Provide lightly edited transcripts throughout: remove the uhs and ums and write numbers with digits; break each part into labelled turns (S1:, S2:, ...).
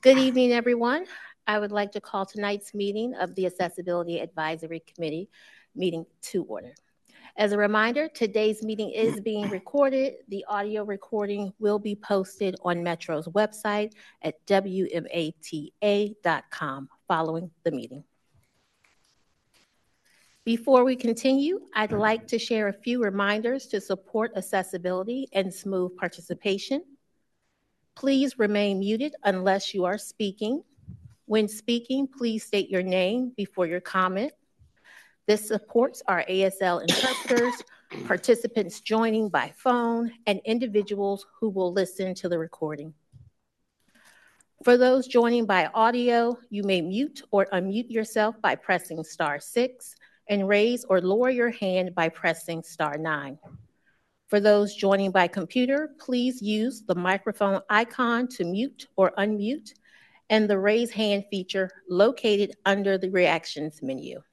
S1: Good evening, everyone. I would like to call tonight's meeting of the Accessibility Advisory Committee meeting to order. As a reminder, today's meeting is being recorded. The audio recording will be posted on Metro's website at wmata.com following the meeting. Before we continue, I'd like to share a few reminders to support accessibility and smooth participation. Please remain muted unless you are speaking. When speaking, please state your name before your comment. This supports our ASL interpreters, participants joining by phone, and individuals who will listen to the recording. For those joining by audio, you may mute or unmute yourself by pressing *6 and raise or lower your hand by pressing *9. For those joining by computer, please use the microphone icon to mute or unmute and the raise hand feature located under the reactions menu.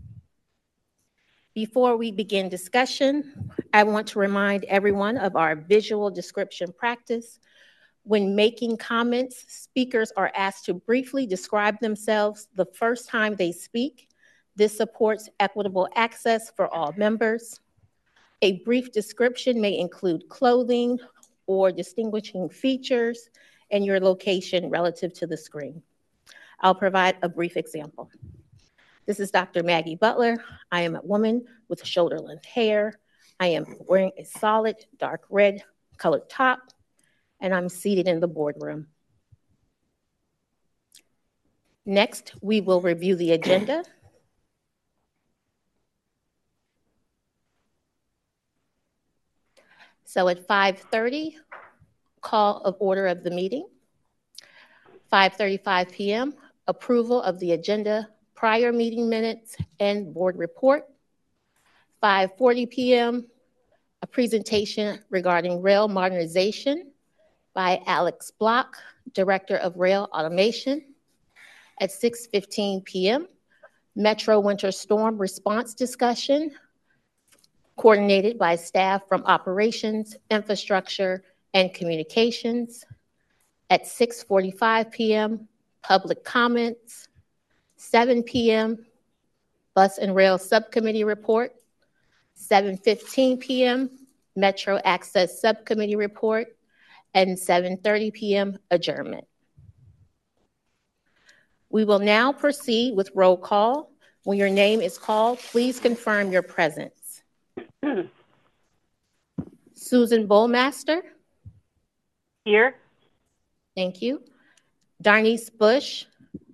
S1: Before we begin discussion, I want to remind everyone of our visual description practice. When making comments, speakers are asked to briefly describe themselves the first time they speak. This supports equitable access for all members. A brief description may include clothing or distinguishing features and your location relative to the screen. I'll provide a brief example. This is Dr. Maggie Butler. I am a woman with shoulder-length hair. I am wearing a solid dark red colored top, and I'm seated in the boardroom. Next, we will review the agenda. So at 5:30, call of order of the meeting. 5:35 p.m., approval of the agenda, prior meeting minutes, and board report. 5:40 p.m., a presentation regarding rail modernization by Alex Block, Director of Rail Automation. At 6:15 p.m., Metro Winter Storm response discussion, coordinated by staff from Operations, Infrastructure, and Communications. At 6:45 p.m., public comments. 7 p.m., Bus and Rail Subcommittee report. 7:15 p.m., Metro Access Subcommittee report. And 7:30 p.m., adjournment. We will now proceed with roll call. When your name is called, please confirm your presence. Susan Bullmaster.
S2: Here.
S1: Thank you. Darnice Bush.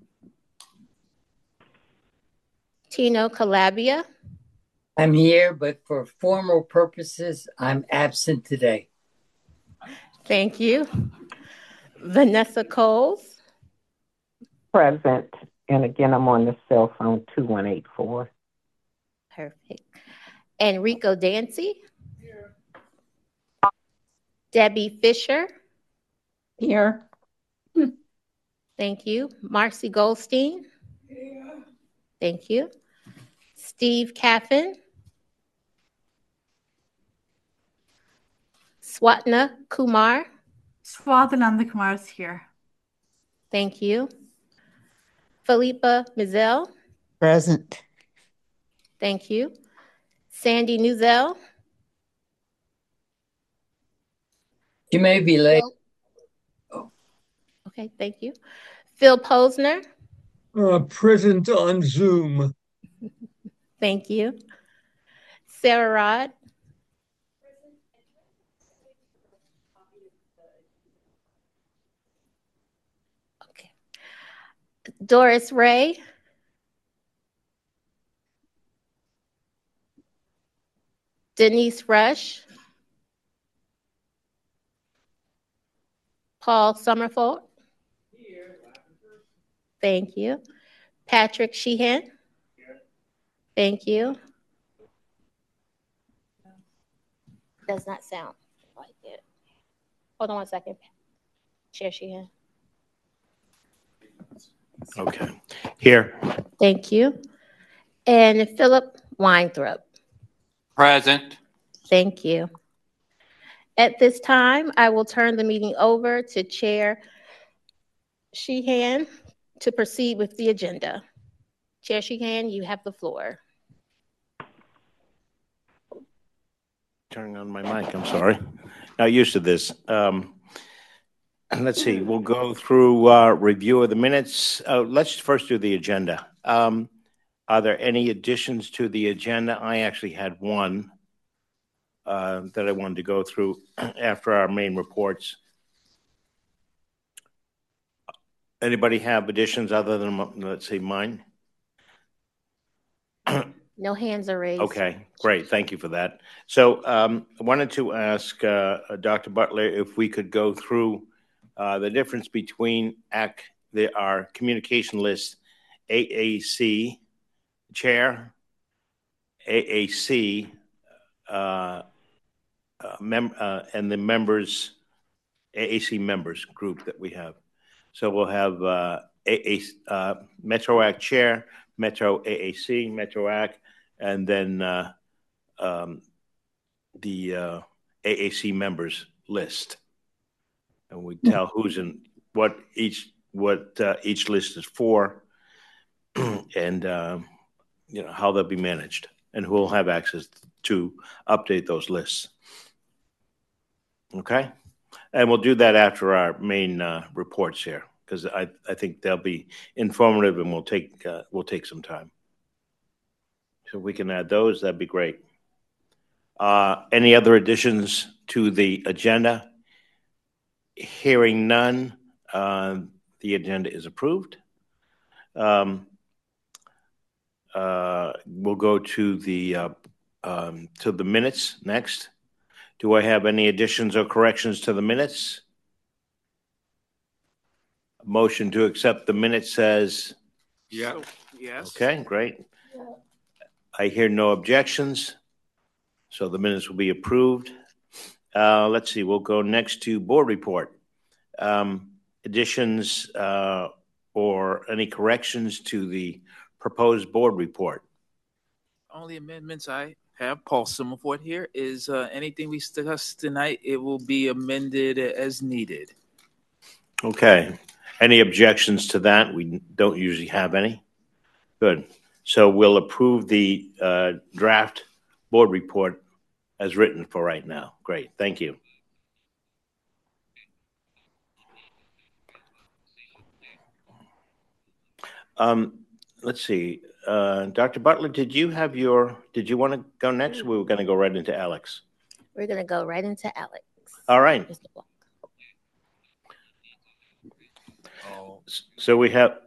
S1: Tino Calabia.
S3: I'm here, but for formal purposes, I'm absent today.
S1: Thank you. Vanessa Coles.
S2: Present. And again, I'm on the cell phone 2184.
S1: Perfect. Enrico Dancy. Here. Debbie Fisher.
S4: Here.
S1: Thank you. Marcy Goldstein. Here. Thank you. Steve Caffin. Swatna Kumar.
S4: Swatananda Kumar is here.
S1: Thank you. Philippa Mizell.
S5: Present.
S1: Thank you. Sandy Nuzell.
S3: You may be late.
S1: Oh. Okay, thank you. Phil Posner.
S6: Present on Zoom.
S1: Thank you. Sarah Rod. Okay. Doris Ray. Denise Rush. Paul Summerford. Here. Thank you. Patrick Sheehan. Here. Thank you. Does not sound like it. Hold on 1 second. Chair Sheehan.
S7: Okay. Here.
S1: Thank you. And Philip Weinthorpe.
S8: Present.
S1: Thank you. At this time, I will turn the meeting over to Chair Sheehan to proceed with the agenda. Chair Sheehan, you have the floor.
S7: Turning on my mic, I'm sorry. Not used to this. Let's see, we'll go through review of the minutes. Let's first do the agenda. Are there any additions to the agenda? I actually had one that I wanted to go through after our main reports. Anybody have additions other than, let's see, mine?
S1: No hands are raised.
S7: Okay, great. Thank you for that. So I wanted to ask Dr. Butler if we could go through the difference between our communication list, AAC chair, AAC, and the members, AAC members group that we have. So we'll have MetroAct chair, Metro AAC, MetroAct, and then the AAC members list, and we tell who's in what each list is for, and how they'll be managed, and who will have access to update those lists. Okay, and we'll do that after our main reports here, because I think they'll be informative, and we'll take some time. So if we can add those, that'd be great. Any other additions to the agenda? Hearing none, the agenda is approved. We'll go to the minutes next. Do I have any additions or corrections to the minutes? A motion to accept the minutes says?
S8: Yeah. Yes.
S7: Okay, great. I hear no objections, so the minutes will be approved. Let's see, we'll go next to board report. Additions or any corrections to the proposed board report?
S5: Only amendments I have, Paul Summerford here, is anything we discussed tonight, it will be amended as needed.
S7: Okay. Any objections to that? We don't usually have any. Good. So we'll approve the draft board report as written for right now. Great. Thank you. Let's see. Dr. Butler, did you want to go next? We were going to go right into Alex.
S1: We're going to go right into Alex.
S7: All right.
S1: Mr. Block.
S7: So we have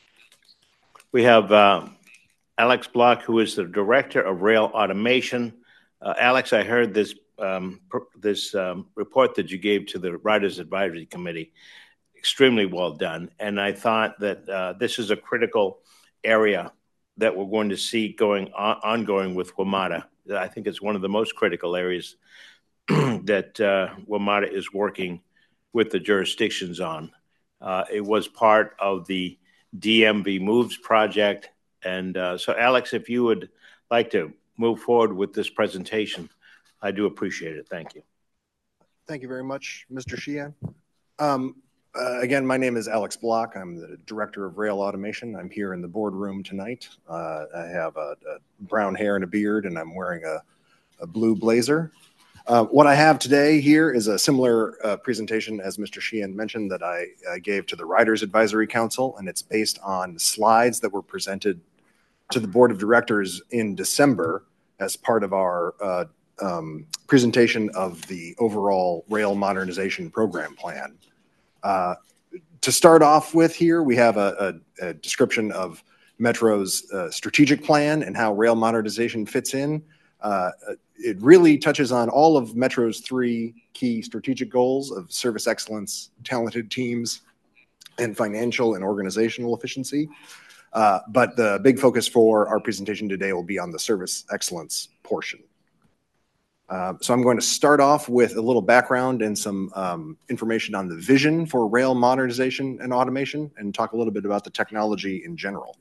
S7: Alex Block, who is the Director of Rail Automation. Alex, I heard this report that you gave to the Riders Advisory Committee. Extremely well done. And I thought that this is a critical area that we're going to see ongoing with WMATA. I think it's one of the most critical areas that WMATA is working with the jurisdictions on. It was part of the DMV Moves project. And so, Alex, if you would like to move forward with this presentation, I do appreciate it. Thank you.
S9: Thank you very much, Mr. Sheehan. Again, my name is Alex Block. I'm the Director of Rail Automation. I'm here in the boardroom tonight. I have a brown hair and a beard, and I'm wearing a blue blazer. What I have today here is a similar presentation as Mr. Sheehan mentioned that I gave to the Riders Advisory Council, and it's based on slides that were presented to the Board of Directors in December as part of our presentation of the overall rail modernization program plan. To start off with here, we have a description of Metro's strategic plan and how rail modernization fits in. It really touches on all of Metro's 3 key strategic goals of service excellence, talented teams, and financial and organizational efficiency. But the big focus for our presentation today will be on the service excellence portion. So I'm going to start off with a little background and some information on the vision for rail modernization and automation, and talk a little bit about the technology in general.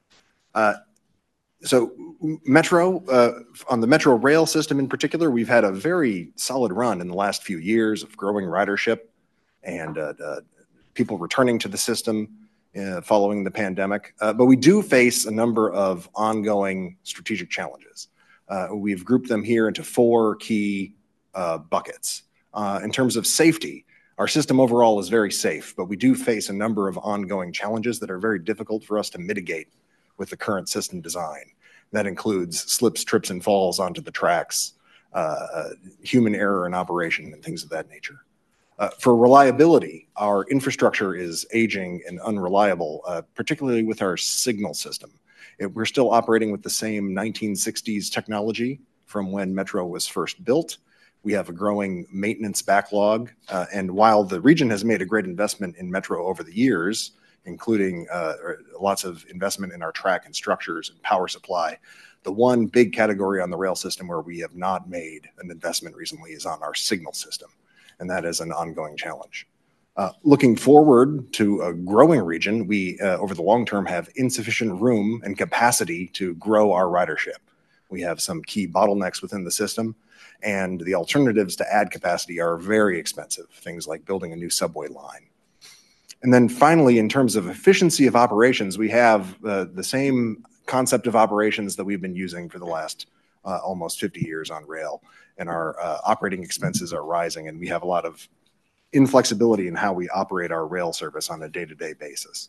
S9: So Metro, on the Metro rail system in particular, we've had a very solid run in the last few years of growing ridership and people returning to the system following the pandemic. But we do face a number of ongoing strategic challenges. We've grouped them here into 4 key buckets. In terms of safety, our system overall is very safe, but we do face a number of ongoing challenges that are very difficult for us to mitigate with the current system design. That includes slips, trips, and falls onto the tracks, human error in operation, and things of that nature. For reliability, our infrastructure is aging and unreliable, particularly with our signal system. We're still operating with the same 1960s technology from when Metro was first built. We have a growing maintenance backlog, and while the region has made a great investment in Metro over the years, including lots of investment in our track and structures and power supply, the one big category on the rail system where we have not made an investment recently is on our signal system, and that is an ongoing challenge. Looking forward to a growing region, we, over the long term, have insufficient room and capacity to grow our ridership. We have some key bottlenecks within the system, and the alternatives to add capacity are very expensive, things like building a new subway line. And then finally, in terms of efficiency of operations, we have the same concept of operations that we've been using for the last almost 50 years on rail, and our operating expenses are rising, and we have a lot of inflexibility in how we operate our rail service on a day-to-day basis.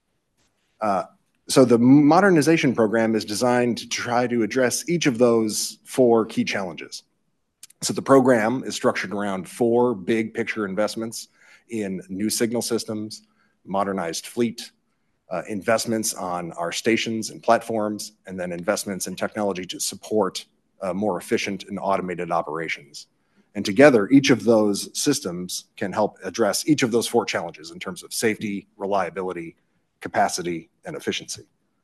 S9: So the modernization program is designed to try to address each of those 4 key challenges. So the program is structured around 4 big picture investments in new signal systems, modernized fleet, investments on our stations and platforms, and then investments in technology to support more efficient and automated operations. And together, each of those systems can help address each of those 4 challenges in terms of safety, reliability, capacity, and efficiency.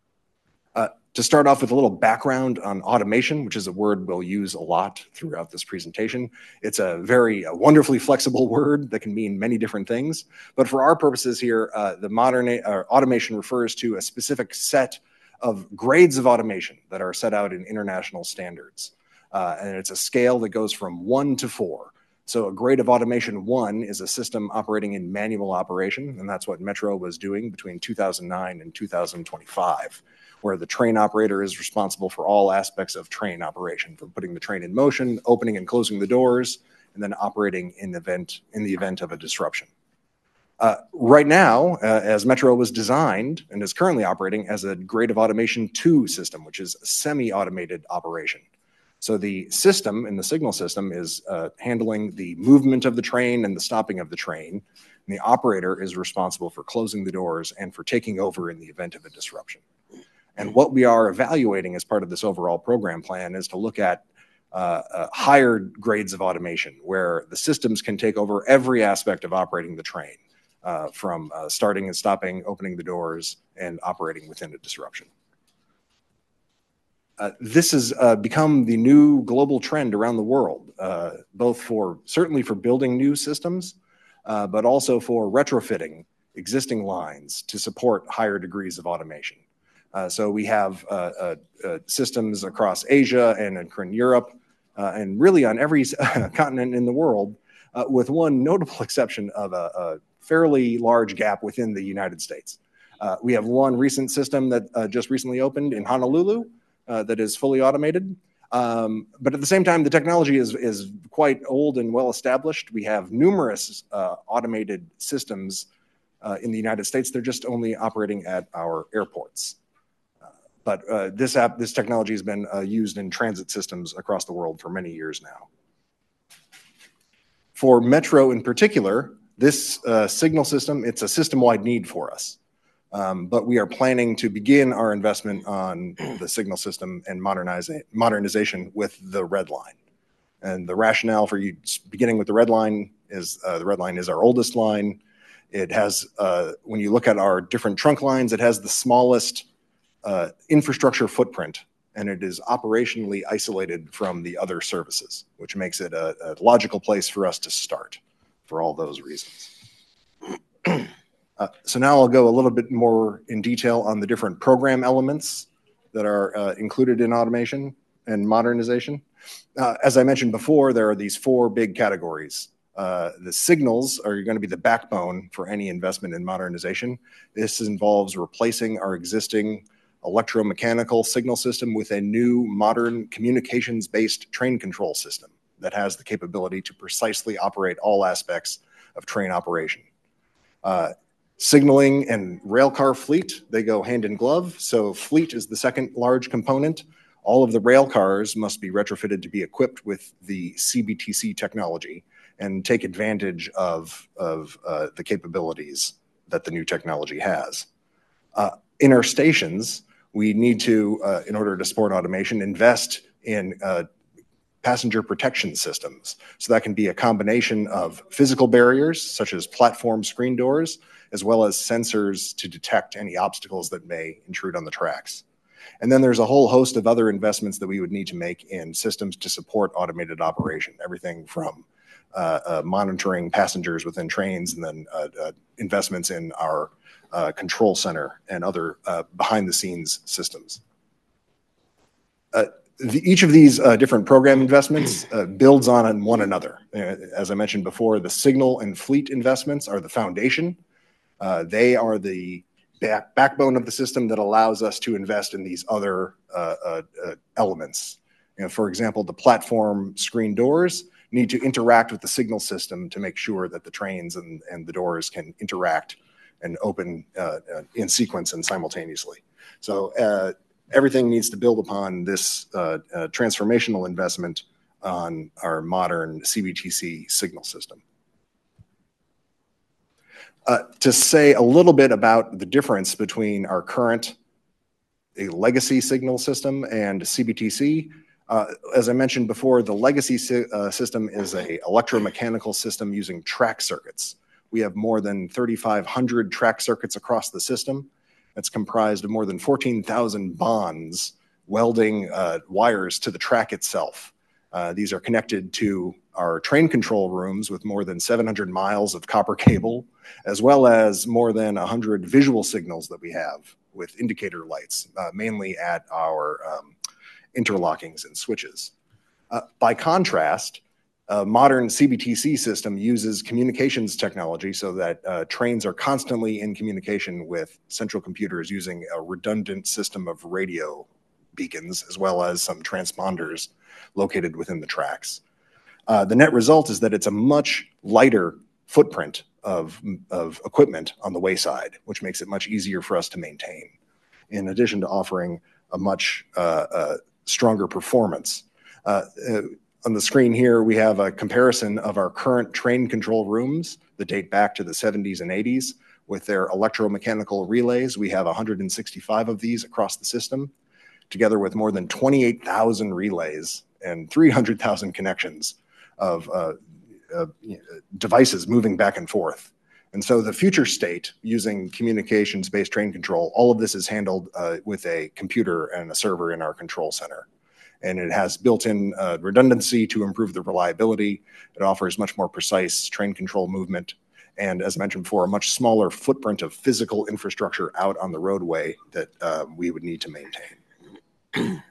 S9: To start off with a little background on automation, which is a word we'll use a lot throughout this presentation. It's a wonderfully flexible word that can mean many different things. But for our purposes here, automation refers to a specific set of grades of automation that are set out in international standards. And it's a scale that goes from 1 to 4. So a grade of automation 1 is a system operating in manual operation, and that's what Metro was doing between 2009 and 2025, where the train operator is responsible for all aspects of train operation, from putting the train in motion, opening and closing the doors, and then operating in the event of a disruption. Right now, as Metro was designed and is currently operating as a grade of automation 2 system, which is a semi-automated operation. So the system in the signal system is handling the movement of the train and the stopping of the train. And the operator is responsible for closing the doors and for taking over in the event of a disruption. And what we are evaluating as part of this overall program plan is to look at higher grades of automation, where the systems can take over every aspect of operating the train, from starting and stopping, opening the doors, and operating within a disruption. This has become the new global trend around the world, both certainly for building new systems, but also for retrofitting existing lines to support higher degrees of automation. So we have systems across Asia and in Europe, and really on every continent in the world, with one notable exception of a fairly large gap within the United States. We have one recent system that just recently opened in Honolulu, that is fully automated. But at the same time, the technology is quite old and well established. We have numerous automated systems in the United States. They're just only operating at our airports. But this technology has been used in transit systems across the world for many years now. For Metro in particular, this signal system, it's a system-wide need for us. But we are planning to begin our investment on the signal system and modernization with the Red Line. And the rationale for beginning with the Red Line is our oldest line. It has, when you look at our different trunk lines, it has the smallest infrastructure footprint, and it is operationally isolated from the other services, which makes it a logical place for us to start for all those reasons. So now I'll go a little bit more in detail on the different program elements that are included in automation and modernization. As I mentioned before, there are these 4 big categories The signals are going to be the backbone for any investment in modernization. This involves replacing our existing electromechanical signal system with a new modern communications-based train control system that has the capability to precisely operate all aspects of train operation. Signaling and railcar fleet, they go hand in glove. So fleet is the second large component. All of the rail cars must be retrofitted to be equipped with the CBTC technology and take advantage of the capabilities that the new technology has. In our stations, we need to, in order to support automation, invest in passenger protection systems. So that can be a combination of physical barriers, such as platform screen doors, as well as sensors to detect any obstacles that may intrude on the tracks. And then there's a whole host of other investments that we would need to make in systems to support automated operation, everything from monitoring passengers within trains, and then investments in our control center and other behind-the-scenes systems. Each of these different program investments builds on one another. As I mentioned before, the signal and fleet investments are the foundation. They are the backbone of the system that allows us to invest in these other elements. For example, the platform screen doors need to interact with the signal system to make sure that the trains and the doors can interact and open in sequence and simultaneously. So everything needs to build upon this transformational investment on our modern CBTC signal system. To say a little bit about the difference between our current legacy signal system and CBTC, as I mentioned before, the legacy system is an electromechanical system using track circuits. We have more than 3,500 track circuits across the system. It's comprised of more than 14,000 bonds welding wires to the track itself. These are connected to our train control rooms with more than 700 miles of copper cable, as well as more than 100 visual signals that we have with indicator lights, mainly at our interlockings and switches. By contrast, a modern CBTC system uses communications technology so that trains are constantly in communication with central computers using a redundant system of radio beacons, as well as some transponders located within the tracks. The net result is that it's a much lighter footprint of equipment on the wayside, which makes it much easier for us to maintain, in addition to offering a much stronger performance. On the screen here, we have a comparison of our current train control rooms that date back to the 70s and 80s with their electromechanical relays. We have 165 of these across the system, together with more than 28,000 relays and 300,000 connections of devices moving back and forth. And so the future state, using communications-based train control, all of this is handled with a computer and a server in our control center. And it has built-in redundancy to improve the reliability. It offers much more precise train control movement. And as I mentioned before, a much smaller footprint of physical infrastructure out on the roadway that we would need to maintain.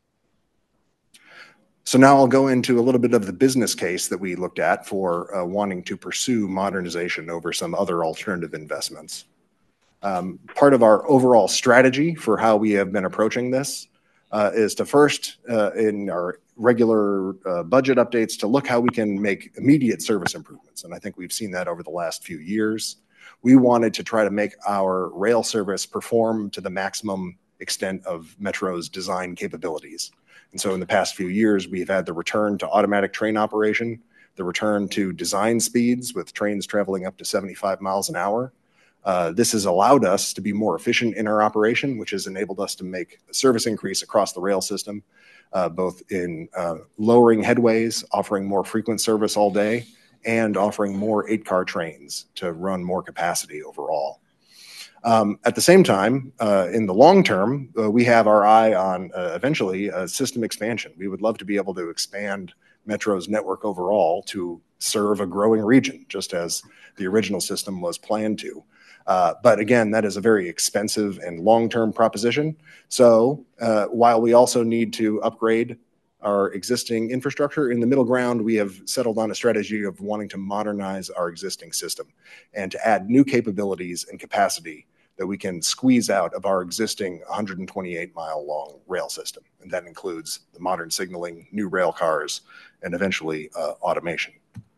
S9: So now I'll go into a little bit of the business case that we looked at for wanting to pursue modernization over some other alternative investments. Part of our overall strategy for how we have been approaching this is to first, in our regular budget updates, to look how we can make immediate service improvements. And I think we've seen that over the last few years. We wanted to try to make our rail service perform to the maximum extent of Metro's design capabilities. And so in the past few years, we've had the return to automatic train operation, the return to design speeds with trains traveling up to 75 miles an hour. This has allowed us to be more efficient in our operation, which has enabled us to make a service increase across the rail system, both in lowering headways, offering more frequent service all day, and offering more 8-car trains to run more capacity overall. At the same time, in the long term, we have our eye on eventually system expansion. We would love to be able to expand Metro's network overall to serve a growing region, just as the original system was planned to. But again, that is a very expensive and long-term proposition. So while we also need to upgrade our existing infrastructure. In the middle ground, we have settled on a strategy of wanting to modernize our existing system and to add new capabilities and capacity that we can squeeze out of our existing 128-mile-long rail system. And that includes the modern signaling, new rail cars, and eventually automation.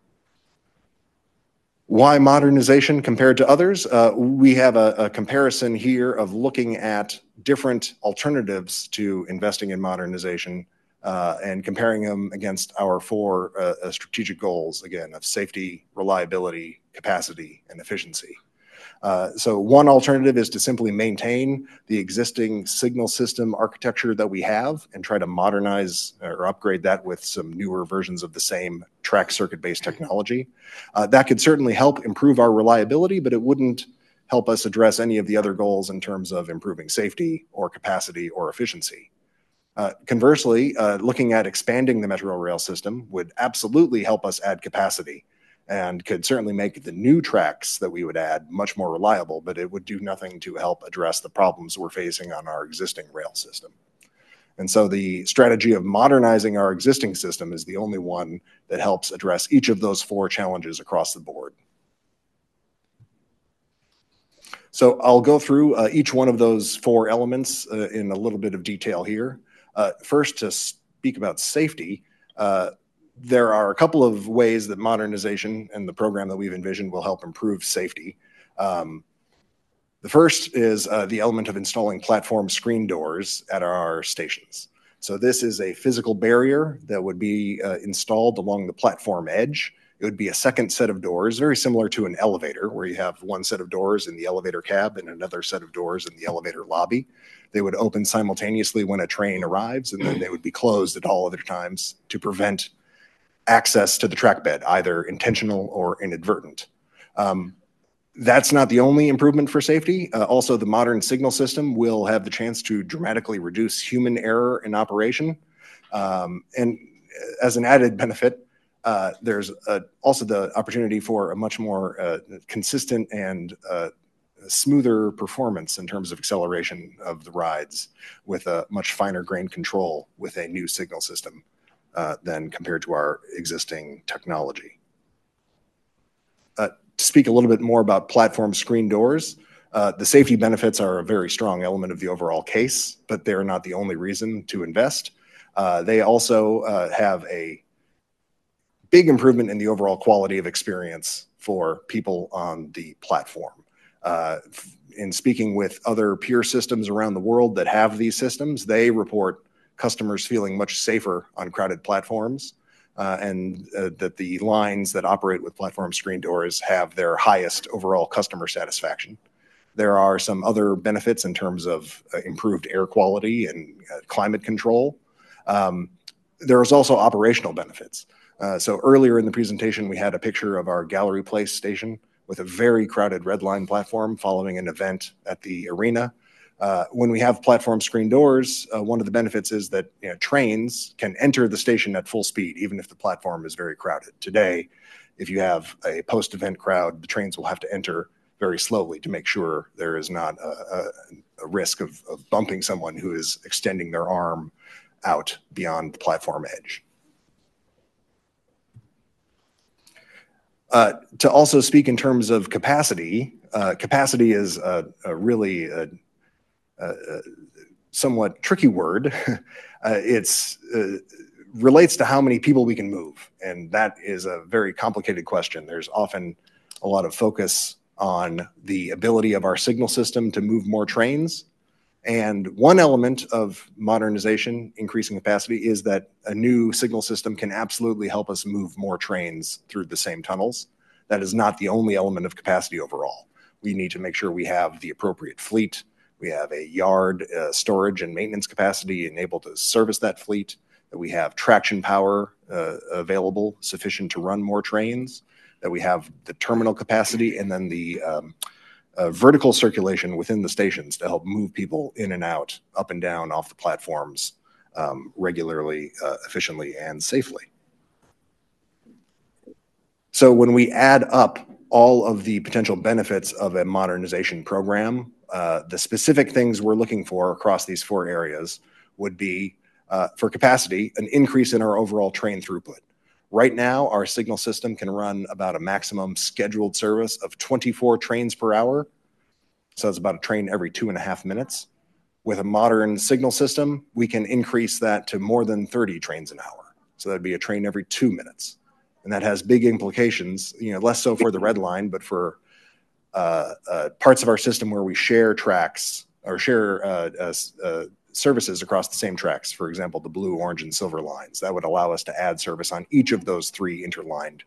S9: Why modernization compared to others? We have a comparison here of looking at different alternatives to investing in modernization and comparing them against our four strategic goals, again, of safety, reliability, capacity, and efficiency. So one alternative is to simply maintain the existing signal system architecture that we have and try to modernize or upgrade that with some newer versions of the same track circuit-based technology. That could certainly help improve our reliability, but it wouldn't help us address any of the other goals in terms of improving safety or capacity or efficiency. Conversely, looking at expanding the Metro Rail system would absolutely help us add capacity and could certainly make the new tracks that we would add much more reliable, but it would do nothing to help address the problems we're facing on our existing rail system. And so the strategy of modernizing our existing system is the only one that helps address each of those four challenges across the board. So I'll go through each one of those four elements in a little bit of detail here. First, to speak about safety, there are a couple of ways that modernization and the program that we've envisioned will help improve safety. The first is the element of installing platform screen doors at our stations. So this is a physical barrier that would be installed along the platform edge. It would be a second set of doors, very similar to an elevator, where you have one set of doors in the elevator cab and another set of doors in the elevator lobby. They would open simultaneously when a train arrives, and then they would be closed at all other times to prevent access to the track bed, either intentional or inadvertent. That's not the only improvement for safety. Also, the modern signal system will have the chance to dramatically reduce human error in operation. And as an added benefit, there's also the opportunity for a much more consistent and smoother performance in terms of acceleration of the rides with a much finer grained control with a new signal system than compared to our existing technology. To speak a little bit more about platform screen doors, the safety benefits are a very strong element of the overall case, but they're not the only reason to invest. They also have a big improvement in the overall quality of experience for people on the platform. In speaking with other peer systems around the world that have these systems, they report customers feeling much safer on crowded platforms, and that the lines that operate with platform screen doors have their highest overall customer satisfaction. There are some other benefits in terms of improved air quality and climate control. There is also operational benefits. So earlier in the presentation, we had a picture of our Gallery Place station with a very crowded red line platform following an event at the arena. When we have platform screen doors, one of the benefits is that trains can enter the station at full speed, even if the platform is very crowded. Today, if you have a post-event crowd, the trains will have to enter very slowly to make sure there is not a risk of bumping someone who is extending their arm out beyond the platform edge. To also speak in terms of capacity, capacity is a really somewhat tricky word. It's relates to how many people we can move, and that is a very complicated question. There's often a lot of focus on the ability of our signal system to move more trains. And one element of modernization, increasing capacity, is that a new signal system can absolutely help us move more trains through the same tunnels. That is not the only element of capacity overall. We need to make sure we have the appropriate fleet. We have a yard storage and maintenance capacity enabled to service that fleet, that we have traction power available sufficient to run more trains, that we have the terminal capacity, and then the vertical circulation within the stations to help move people in and out, up and down off the platforms regularly, efficiently, and safely. So when we add up all of the potential benefits of a modernization program, the specific things we're looking for across these four areas would be for capacity, an increase in our overall train throughput. Right now, our signal system can run about a maximum scheduled service of 24 trains per hour. So that's about a train every 2.5 minutes. With a modern signal system, we can increase that to more than 30 trains an hour. So that'd be a train every 2 minutes. And that has big implications, less so for the Red Line, but for parts of our system where we share tracks or share services across the same tracks. For example, the blue, orange, and silver lines. That would allow us to add service on each of those 3 interlined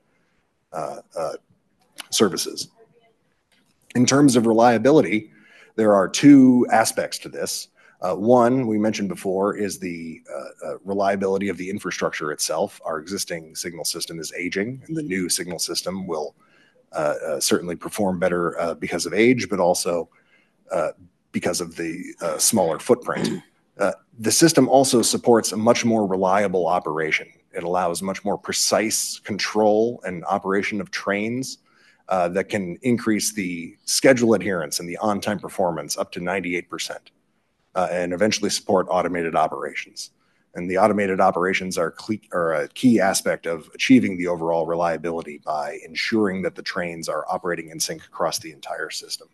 S9: services. In terms of reliability, there are 2 aspects to this. One, we mentioned before, is the reliability of the infrastructure itself. Our existing signal system is aging, and the new signal system will certainly perform better because of age, but also because of the smaller footprint. The system also supports a much more reliable operation. It allows much more precise control and operation of trains that can increase the schedule adherence and the on-time performance up to 98%, and eventually support automated operations. And the automated operations are a key aspect of achieving the overall reliability by ensuring that the trains are operating in sync across the entire system.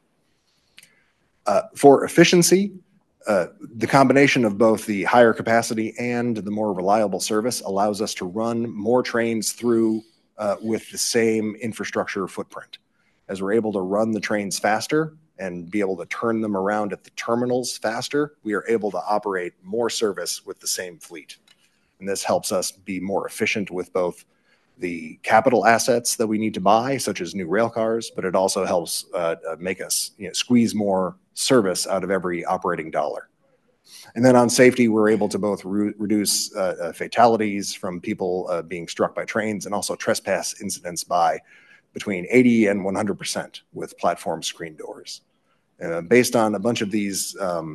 S9: For efficiency, the combination of both the higher capacity and the more reliable service allows us to run more trains through with the same infrastructure footprint. As we're able to run the trains faster and be able to turn them around at the terminals faster, we are able to operate more service with the same fleet. And this helps us be more efficient with both the capital assets that we need to buy, such as new rail cars, but it also helps make us squeeze more service out of every operating dollar. And then on safety, we're able to both reduce fatalities from people being struck by trains and also trespass incidents by between 80 and 100% with platform screen doors. Based on a bunch of these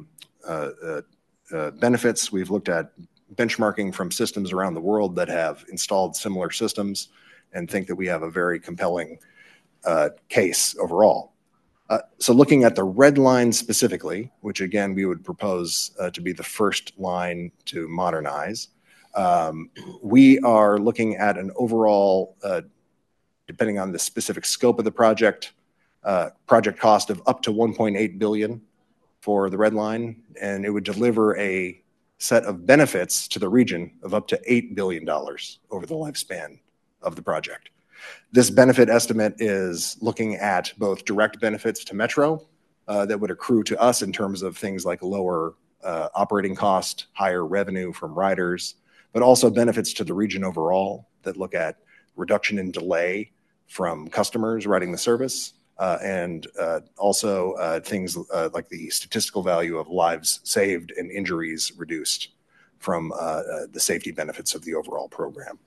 S9: benefits, we've looked at benchmarking from systems around the world that have installed similar systems and think that we have a very compelling case overall. So looking at the Red Line specifically, which again we would propose to be the first line to modernize, we are looking at an overall, depending on the specific scope of the project cost of up to $1.8 billion for the Red Line, and it would deliver a set of benefits to the region of up to $8 billion over the lifespan of the project. This benefit estimate is looking at both direct benefits to Metro that would accrue to us in terms of things like lower operating cost, higher revenue from riders, but also benefits to the region overall that look at reduction in delay from customers riding the service, and also things like the statistical value of lives saved and injuries reduced from the safety benefits of the overall program.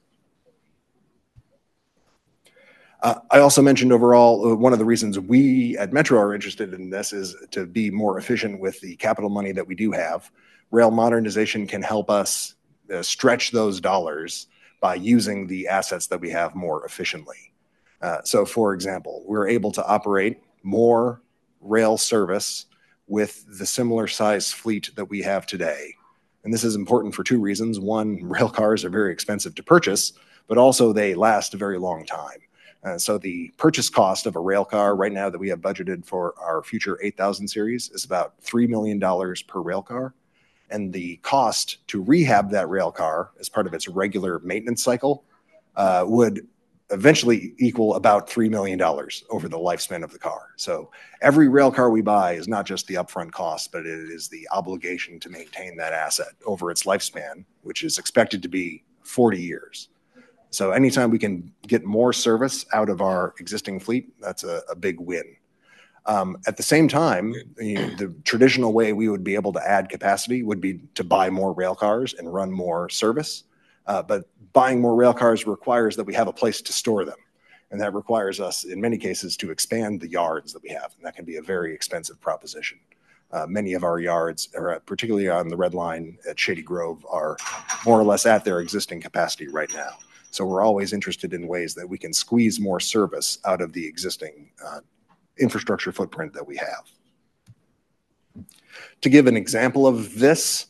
S9: I also mentioned overall, one of the reasons we at Metro are interested in this is to be more efficient with the capital money that we do have. Rail modernization can help us stretch those dollars by using the assets that we have more efficiently. So for example, we're able to operate more rail service with the similar size fleet that we have today. And this is important for 2 reasons. One, rail cars are very expensive to purchase, but also they last a very long time. So the purchase cost of a rail car right now that we have budgeted for our future 8000 series is about $3 million per rail car. And the cost to rehab that rail car as part of its regular maintenance cycle would eventually equal about $3 million over the lifespan of the car. So every rail car we buy is not just the upfront cost, but it is the obligation to maintain that asset over its lifespan, which is expected to be 40 years. So anytime we can get more service out of our existing fleet, that's a big win. At the same time, the traditional way we would be able to add capacity would be to buy more rail cars and run more service. But buying more rail cars requires that we have a place to store them. And that requires us, in many cases, to expand the yards that we have. And that can be a very expensive proposition. Many of our yards, particularly on the Red Line at Shady Grove, are more or less at their existing capacity right now. So we're always interested in ways that we can squeeze more service out of the existing infrastructure footprint that we have. To give an example of this,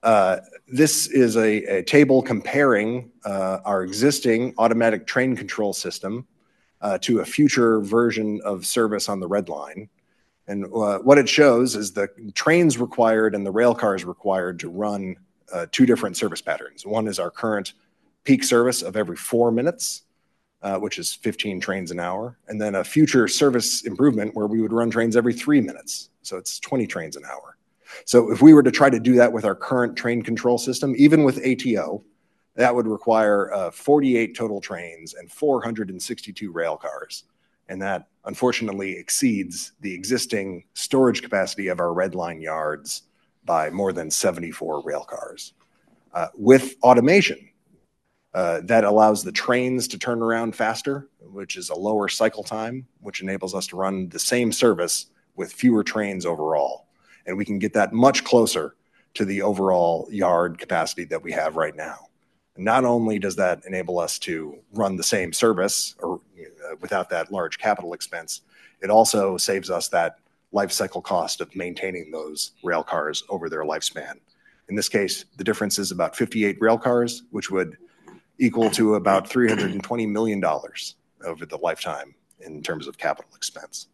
S9: This is a table comparing our existing automatic train control system to a future version of service on the Red Line. And what it shows is the trains required and the rail cars required to run two different service patterns. One is our current peak service of every 4 minutes, which is 15 trains an hour, and then a future service improvement where we would run trains every 3 minutes. So it's 20 trains an hour. So if we were to try to do that with our current train control system, even with ATO, that would require 48 total trains and 462 rail cars. And that unfortunately exceeds the existing storage capacity of our Red Line yards by more than 74 rail cars. With automation, that allows the trains to turn around faster, which is a lower cycle time, which enables us to run the same service with fewer trains overall. And we can get that much closer to the overall yard capacity that we have right now. Not only does that enable us to run the same service or without that large capital expense, it also saves us that life cycle cost of maintaining those rail cars over their lifespan. In this case, the difference is about 58 rail cars, which would equal to about $320 million over the lifetime in terms of capital expense.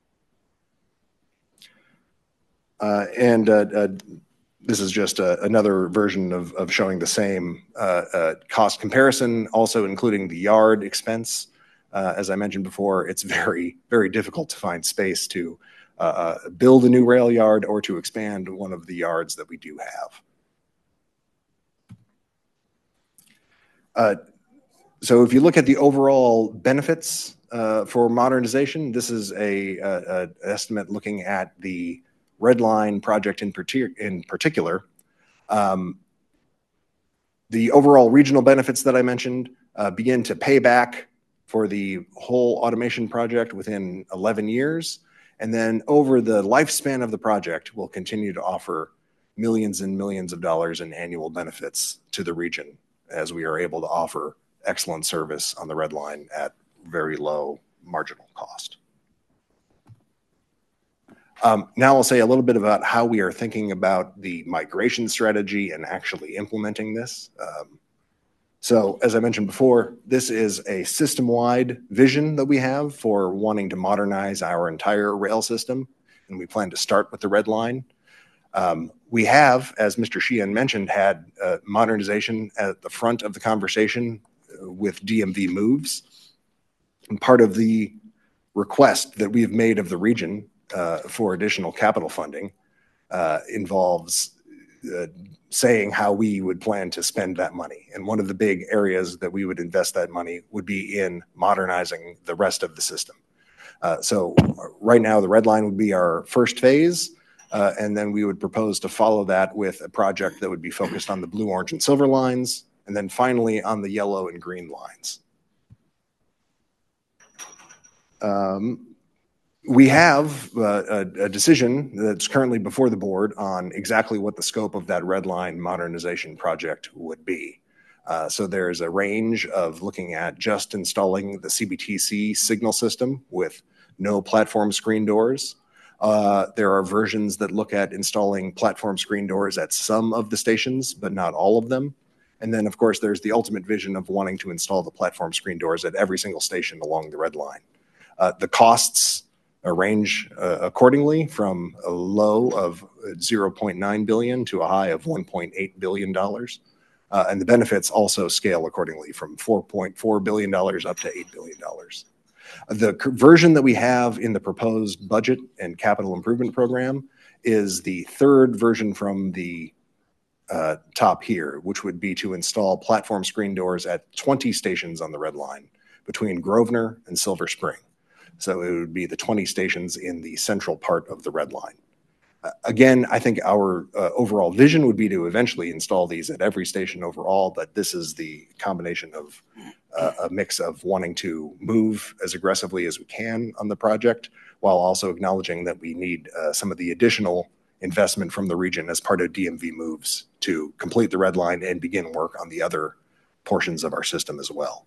S9: This is just another version of showing the same cost comparison, also including the yard expense. As I mentioned before, it's very, very difficult to find space to build a new rail yard or to expand one of the yards that we do have. So if you look at the overall benefits for modernization, this is an estimate looking at the Red Line project in particular. The overall regional benefits that I mentioned begin to pay back for the whole automation project within 11 years. And then over the lifespan of the project, we'll continue to offer millions and millions of dollars in annual benefits to the region as we are able to offer excellent service on the Red Line at very low marginal cost. Now I'll say a little bit about how we are thinking about the migration strategy and actually implementing this. So as I mentioned before, this is a system-wide vision that we have for wanting to modernize our entire rail system, and we plan to start with the Red Line. We have, as Mr. Sheehan mentioned, had modernization at the front of the conversation with DMV moves. And part of the request that we have made of the region for additional capital funding involves saying how we would plan to spend that money. And one of the big areas that we would invest that money would be in modernizing the rest of the system. So right now, the Red Line would be our first phase, and then we would propose to follow that with a project that would be focused on the blue, orange, and silver lines, and then finally on the yellow and green lines. We have a decision that's currently before the board on exactly what the scope of that Red Line modernization project would be. So there's a range of looking at just installing the CBTC signal system with no platform screen doors. There are versions that look at installing platform screen doors at some of the stations, but not all of them. And then, of course, there's the ultimate vision of wanting to install the platform screen doors at every single station along the Red Line. The costs range accordingly from a low of $0.9 billion to a high of $1.8 billion. And the benefits also scale accordingly from $4.4 billion up to $8 billion. The version that we have in the proposed budget and capital improvement program is the third version from the top here, which would be to install platform screen doors at 20 stations on the Red Line between Grosvenor and Silver Spring. So it would be the 20 stations in the central part of the Red Line. Again, I think our overall vision would be to eventually install these at every station overall, but this is the combination of a mix of wanting to move as aggressively as we can on the project, while also acknowledging that we need some of the additional investment from the region as part of DMV moves to complete the Red Line and begin work on the other portions of our system as well.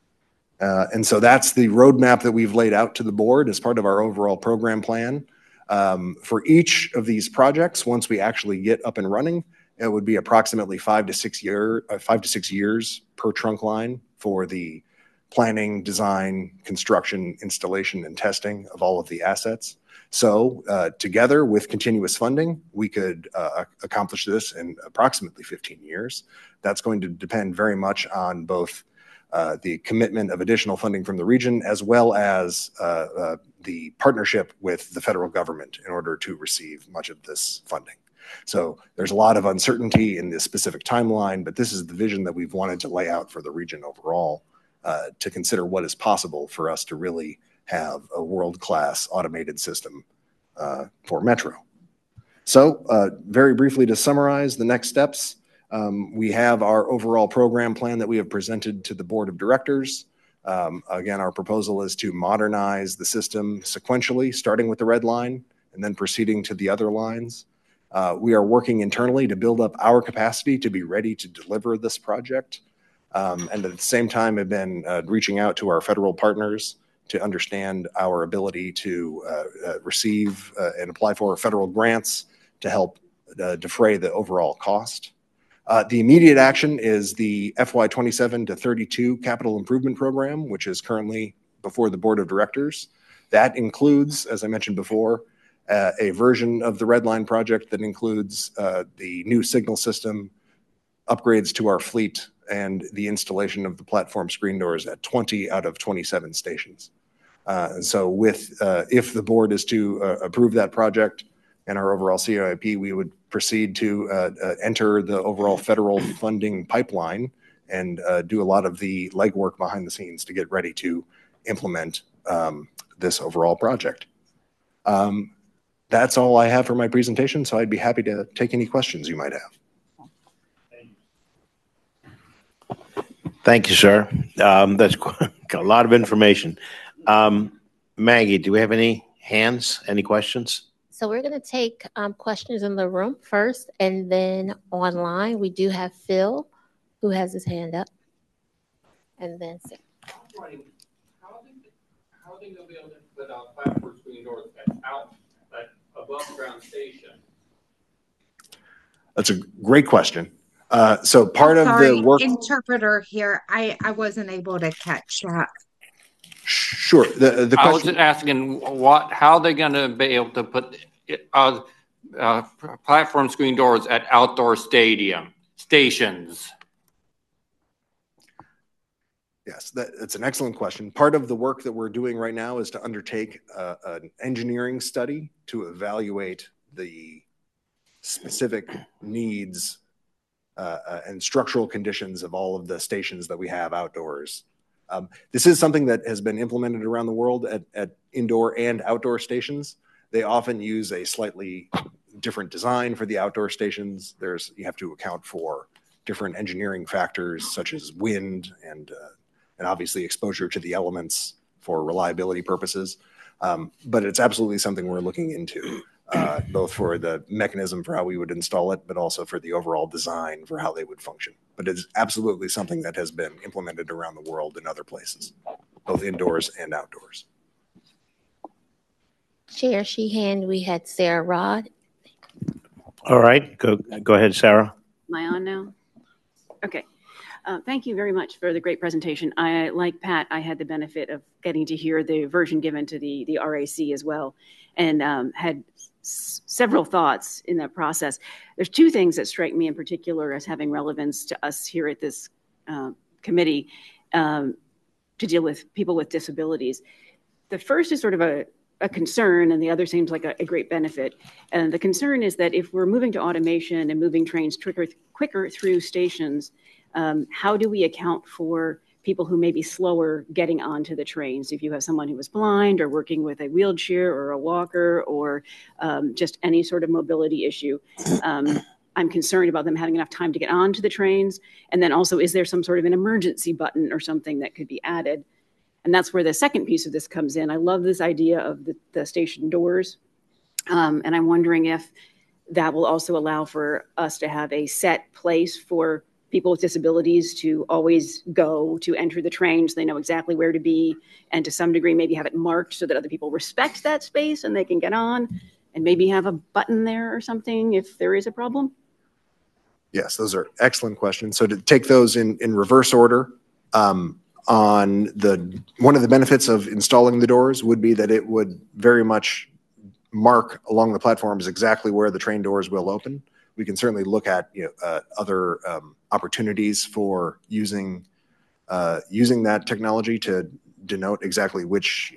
S9: And so that's the roadmap that we've laid out to the board as part of our overall program plan. For each of these projects, once we actually get up and running, it would be approximately 5 to 6 years per trunk line for the planning, design, construction, installation, and testing of all of the assets. So together with continuous funding, we could accomplish this in approximately 15 years. That's going to depend very much on both the commitment of additional funding from the region, as well as the partnership with the federal government in order to receive much of this funding. So there's a lot of uncertainty in this specific timeline, but this is the vision that we've wanted to lay out for the region overall to consider what is possible for us to really have a world-class automated system for Metro. So very briefly to summarize the next steps, we have our overall program plan that we have presented to the board of directors. Again, our proposal is to modernize the system sequentially, starting with the red line and then proceeding to the other lines. We are working internally to build up our capacity to be ready to deliver this project. And at the same time, have been reaching out to our federal partners to understand our ability to receive and apply for federal grants to help defray the overall cost. The immediate action is the FY27 to 32 capital improvement program, which is currently before the board of directors. That includes, as I mentioned before, a version of the Red Line project that includes the new signal system, upgrades to our fleet, and the installation of the platform screen doors at 20 out of 27 stations. So with, if the board is to approve that project and our overall CIP, we would proceed to enter the overall federal funding pipeline and do a lot of the legwork behind the scenes to get ready to implement this overall project. That's all I have for my presentation, so I'd be happy to take any questions you might have.
S7: Thank you, sir. That's a lot of information. Maggie, do we have any hands, any questions?
S1: So we're going to take questions in the room first, and then online we do have Phil, who has his hand up, and then Sarah.
S10: How are they going to be able to put out platform screen doors out above ground station?
S9: That's a great question. So part of the work.
S11: Interpreter here. I wasn't able to catch that.
S9: Sure. The question.
S10: I was asking how they're going to be able to put platform screen doors at outdoor stations.
S9: Yes, that's an excellent question. Part of the work that we're doing right now is to undertake an engineering study to evaluate the specific needs and structural conditions of all of the stations that we have outdoors. This is something that has been implemented around the world at indoor and outdoor stations. They often use a slightly different design for the outdoor stations. You have to account for different engineering factors such as wind and obviously exposure to the elements for reliability purposes. But it's absolutely something we're looking into, both for the mechanism for how we would install it, but also for the overall design for how they would function. But it's absolutely something that has been implemented around the world in other places, both indoors and outdoors.
S1: Chair Sheehan, we had Sarah Rod.
S7: All right, go ahead, Sarah.
S12: Am I on now? Okay. Thank you very much for the great presentation. Like Pat, I had the benefit of getting to hear the version given to the RAC as well, and had several thoughts in that process. There's two things that strike me in particular as having relevance to us here at this committee to deal with people with disabilities. The first is sort of a concern, and the other seems like a great benefit. And the concern is that if we're moving to automation and moving trains quicker through stations, how do we account for people who may be slower getting onto the trains? If you have someone who is blind or working with a wheelchair or a walker or just any sort of mobility issue, I'm concerned about them having enough time to get onto the trains. And then also, is there some sort of an emergency button or something that could be added? And that's where the second piece of this comes in. I love this idea of the station doors. And I'm wondering if that will also allow for us to have a set place for people with disabilities to always go to enter the trains. They know exactly where to be, and to some degree maybe have it marked so that other people respect that space and they can get on. and maybe have a button there or something if there is a problem?
S9: Yes, those are excellent questions. So to take those in reverse order, one of the benefits of installing the doors would be that it would very much mark along the platforms exactly where the train doors will open. We can certainly look at other opportunities for using that technology to denote exactly which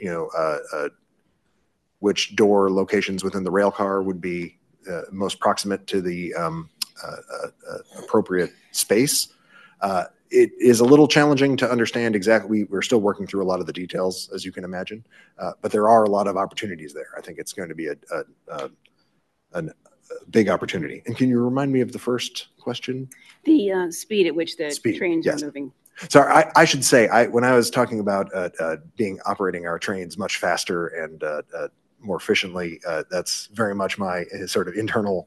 S9: door locations within the rail car would be most proximate to the appropriate space. It is a little challenging to understand exactly. We're still working through a lot of the details, as you can imagine, but there are a lot of opportunities there. I think it's going to be a big opportunity. And can you remind me of the first question?
S12: The speed at which the trains
S9: yes.
S12: are moving.
S9: Sorry, I should say, when I was talking about operating our trains much faster and more efficiently, that's very much my sort of internal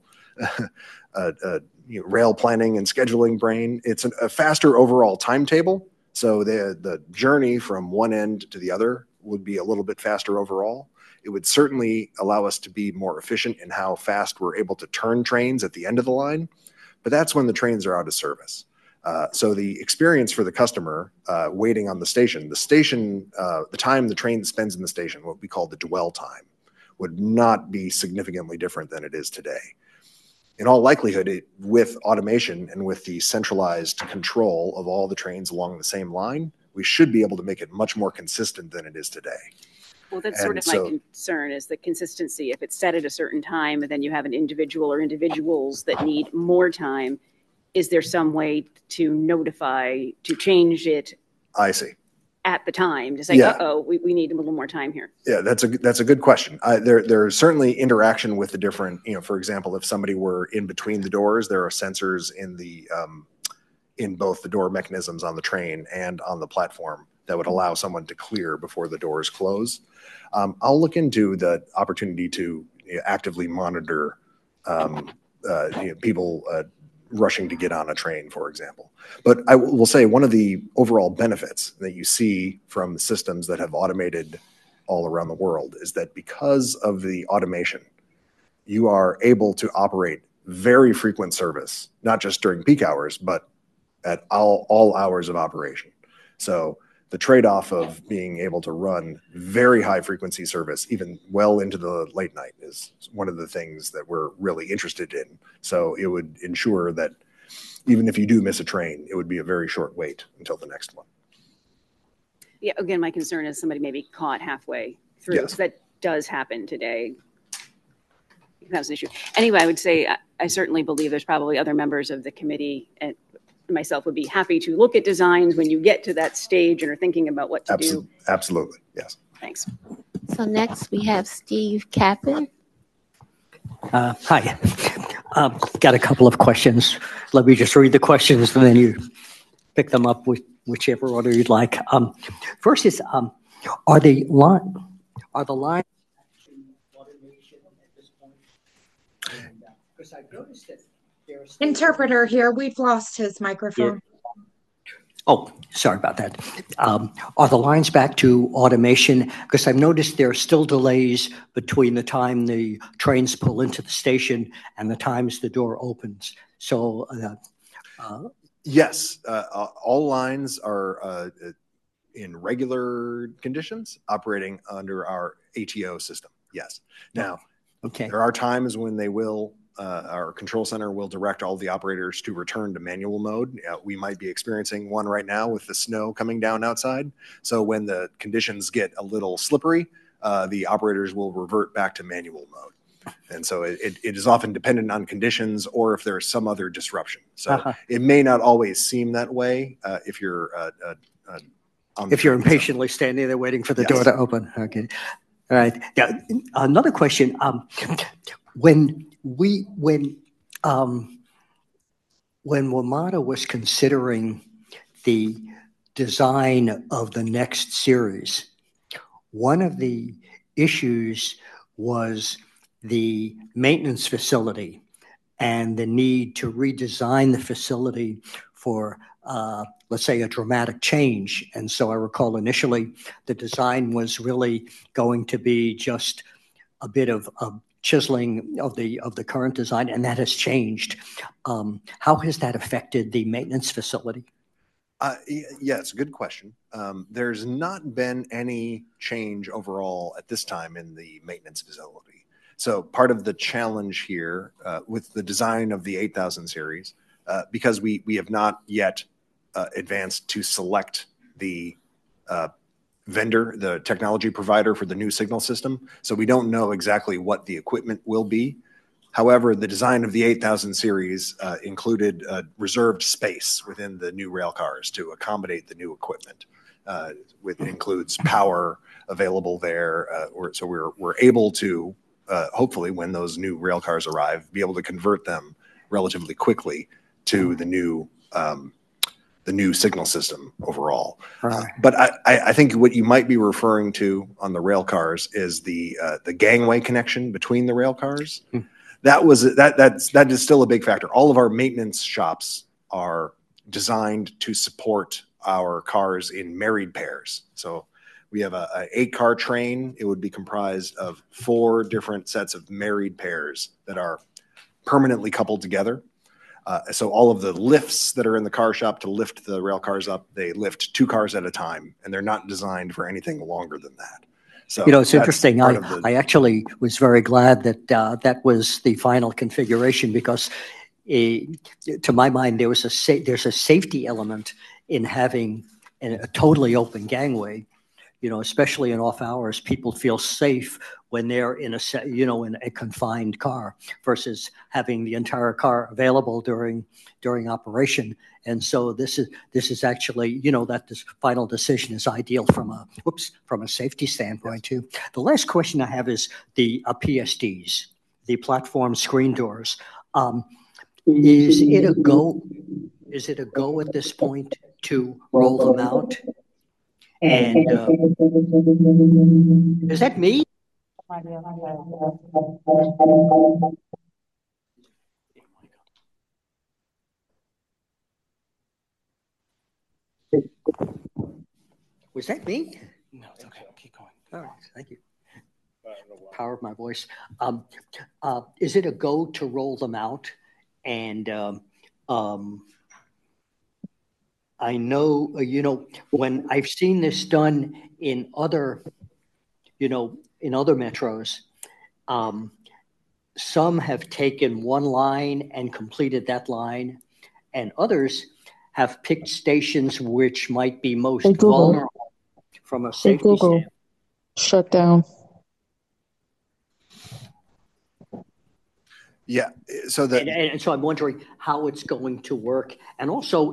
S9: rail planning and scheduling brain. It's a faster overall timetable. So the journey from one end to the other would be a little bit faster overall. It would certainly allow us to be more efficient in how fast we're able to turn trains at the end of the line. But that's when the trains are out of service. So the experience for the customer waiting on the station, the time the train spends in the station, what we call the dwell time, would not be significantly different than it is today. In all likelihood, with automation and with the centralized control of all the trains along the same line, we should be able to make it much more consistent than it is today.
S12: Well, that's sort of my concern, is the consistency. If it's set at a certain time and then you have an individual or individuals that need more time, is there some way to notify, to change it?
S9: I see.
S12: At the time to say, we need a little more time here. Yeah,
S9: that's a good question. There's certainly interaction with the different, for example, if somebody were in between the doors, there are sensors in both the door mechanisms on the train and on the platform that would allow someone to clear before the doors close. I'll look into the opportunity to actively monitor people rushing to get on a train, for example. But I will say one of the overall benefits that you see from the systems that have automated all around the world is that because of the automation, you are able to operate very frequent service, not just during peak hours, but at all hours of operation. So the trade-off of being able to run very high frequency service, even well into the late night, is one of the things that we're really interested in. So it would ensure that even if you do miss a train, it would be a very short wait until the next one.
S12: Yeah, again, my concern is somebody may be caught halfway through. Yes. So that does happen today. That's an issue. Anyway, I would say I certainly believe there's probably other members of the committee and myself would be happy to look at designs when you get to that stage and are thinking about what to do.
S9: Absolutely, yes.
S12: Thanks.
S1: So next we have Steve Kappen.
S13: Hi. Got a couple of questions. Let me just read the questions and then you pick them up with whichever order you'd like. First is, are the lines automation at this point? Because I've noticed that there's
S11: interpreter here. We've lost his microphone.
S13: Yeah. Oh, sorry about that. Are the lines back to automation? Because I've noticed there are still delays between the time the trains pull into the station and the times the door opens. So,
S9: yes, all lines are in regular conditions operating under our ATO system. Yes. Now,
S13: okay.
S9: There are times when they will. Our control center will direct all the operators to return to manual mode. We might be experiencing one right now with the snow coming down outside. So when the conditions get a little slippery, the operators will revert back to manual mode. And so it is often dependent on conditions or if there's some other disruption. So it may not always seem that way if you're
S13: if you're impatiently standing there waiting for the door to open. Okay. All right. Yeah. Another question. When WMATA was considering the design of the next series, one of the issues was the maintenance facility and the need to redesign the facility for, let's say, a dramatic change. And so I recall initially the design was really going to be just a bit of chiseling of the current design, and that has changed. How has that affected the maintenance facility?
S9: Yeah, it's a good question. There's not been any change overall at this time in the maintenance facility. So part of the challenge here with the design of the 8000 series, because we have not yet advanced to select the vendor, the technology provider for the new signal system. So we don't know exactly what the equipment will be. However, the design of the 8000 series included reserved space within the new rail cars to accommodate the new equipment. It includes power available there. So we're able to, hopefully when those new rail cars arrive, be able to convert them relatively quickly to the new signal system overall. But I think what you might be referring to on the rail cars is the gangway connection between the rail cars. That is still a big factor. All of our maintenance shops are designed to support our cars in married pairs. So we have an 8-car train. It would be comprised of 4 different sets of married pairs that are permanently coupled together. So all of the lifts that are in the car shop to lift the rail cars up, they lift 2 cars at a time, and they're not designed for anything longer than that. So
S13: it's interesting. I actually was very glad that that was the final configuration, because to my mind, there's a safety element in having a totally open gangway. Especially in off hours, people feel safe when they're in a confined car versus having the entire car available during operation. And so this is actually, that this final decision is ideal from a safety standpoint too. The last question I have is the PSDs, the platform screen doors. Is it a go? Is it a go at this point to roll them out? And is that me? Was that me?
S5: No, it's okay. Keep going.
S13: All right, thank you. Power of my voice. Is it a go to roll them out? And I know, when I've seen this done in other, metros, some have taken one line and completed that line, and others have picked stations which might be most vulnerable from a safety standpoint.
S14: Shut down.
S9: Yeah. So
S13: and so I'm wondering how it's going to work, and also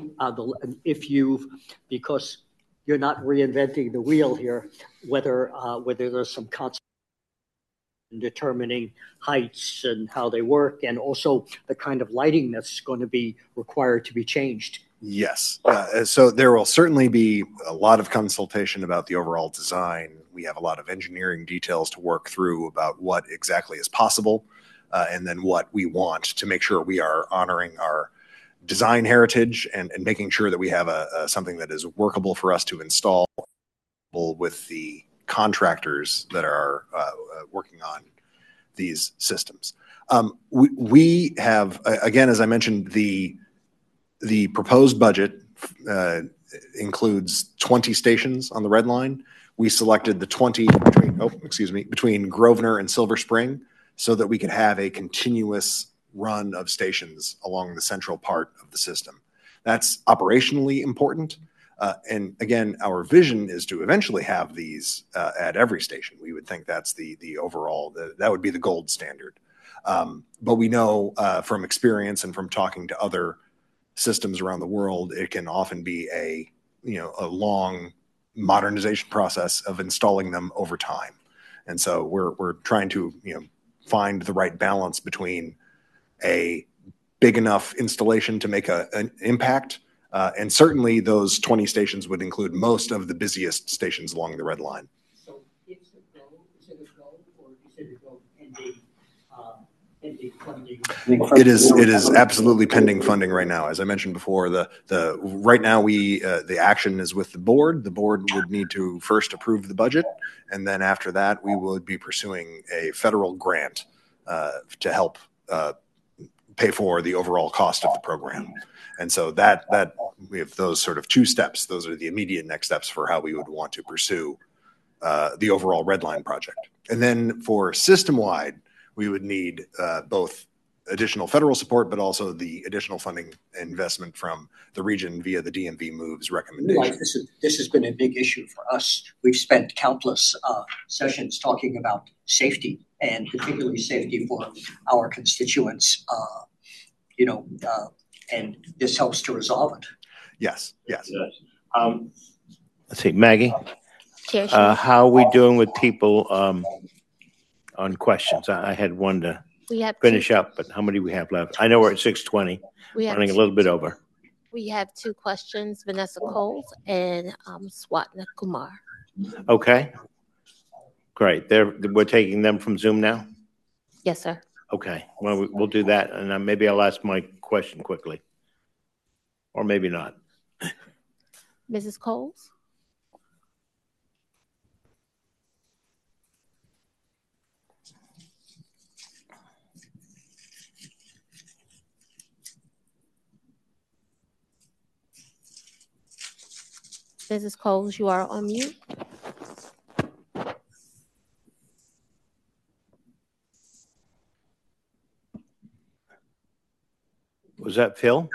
S13: because you're not reinventing the wheel here, whether there's some concept in determining heights and how they work, and also the kind of lighting that's going to be required to be changed.
S9: Yes. So there will certainly be a lot of consultation about the overall design. We have a lot of engineering details to work through about what exactly is possible. And then what we want to make sure we are honoring our design heritage and making sure that we have something that is workable for us to install with the contractors that are working on these systems. We have, again, as I mentioned, the proposed budget includes 20 stations on the Red Line. We selected the 20 between Grosvenor and Silver Spring, so that we could have a continuous run of stations along the central part of the system. That's operationally important. And again, our vision is to eventually have these at every station. We would think that's the overall, that would be the gold standard. But we know from experience and from talking to other systems around the world, it can often be a long modernization process of installing them over time. And so we're trying to, find the right balance between a big enough installation to make an impact. And certainly those 20 stations would include most of the busiest stations along the Red Line.
S13: So it's a go, is it a go, or is it a go pending funding?
S9: It is absolutely pending funding right now. As I mentioned before, right now the action is with the board. The board would need to first approve the budget, and then after that we would be pursuing a federal grant to help pay for the overall cost of the program. And so that we have those sort of two steps. Those are the immediate next steps for how we would want to pursue the overall Red Line project. And then for system-wide, we would need both additional federal support, but also the additional funding investment from the region via the DMV moves recommendation.
S13: This has been a big issue for us. We've spent countless sessions talking about safety, and particularly safety for our constituents, and this helps to resolve it.
S9: Yes.
S7: Let's see, Maggie,
S1: Chair,
S7: how are we doing with people on questions? I had one to finish up, but how many do we have left? I know we're at 6:20, running a little bit over.
S1: We have two questions, Vanessa Coles and Swatna Kumar.
S7: Okay, great. We're taking them from Zoom now?
S1: Yes, sir.
S7: Okay, well, we'll do that, and maybe I'll ask my question quickly. Or maybe not.
S1: Mrs. Coles? Mrs. Coles, you are on mute.
S7: Was that Phil?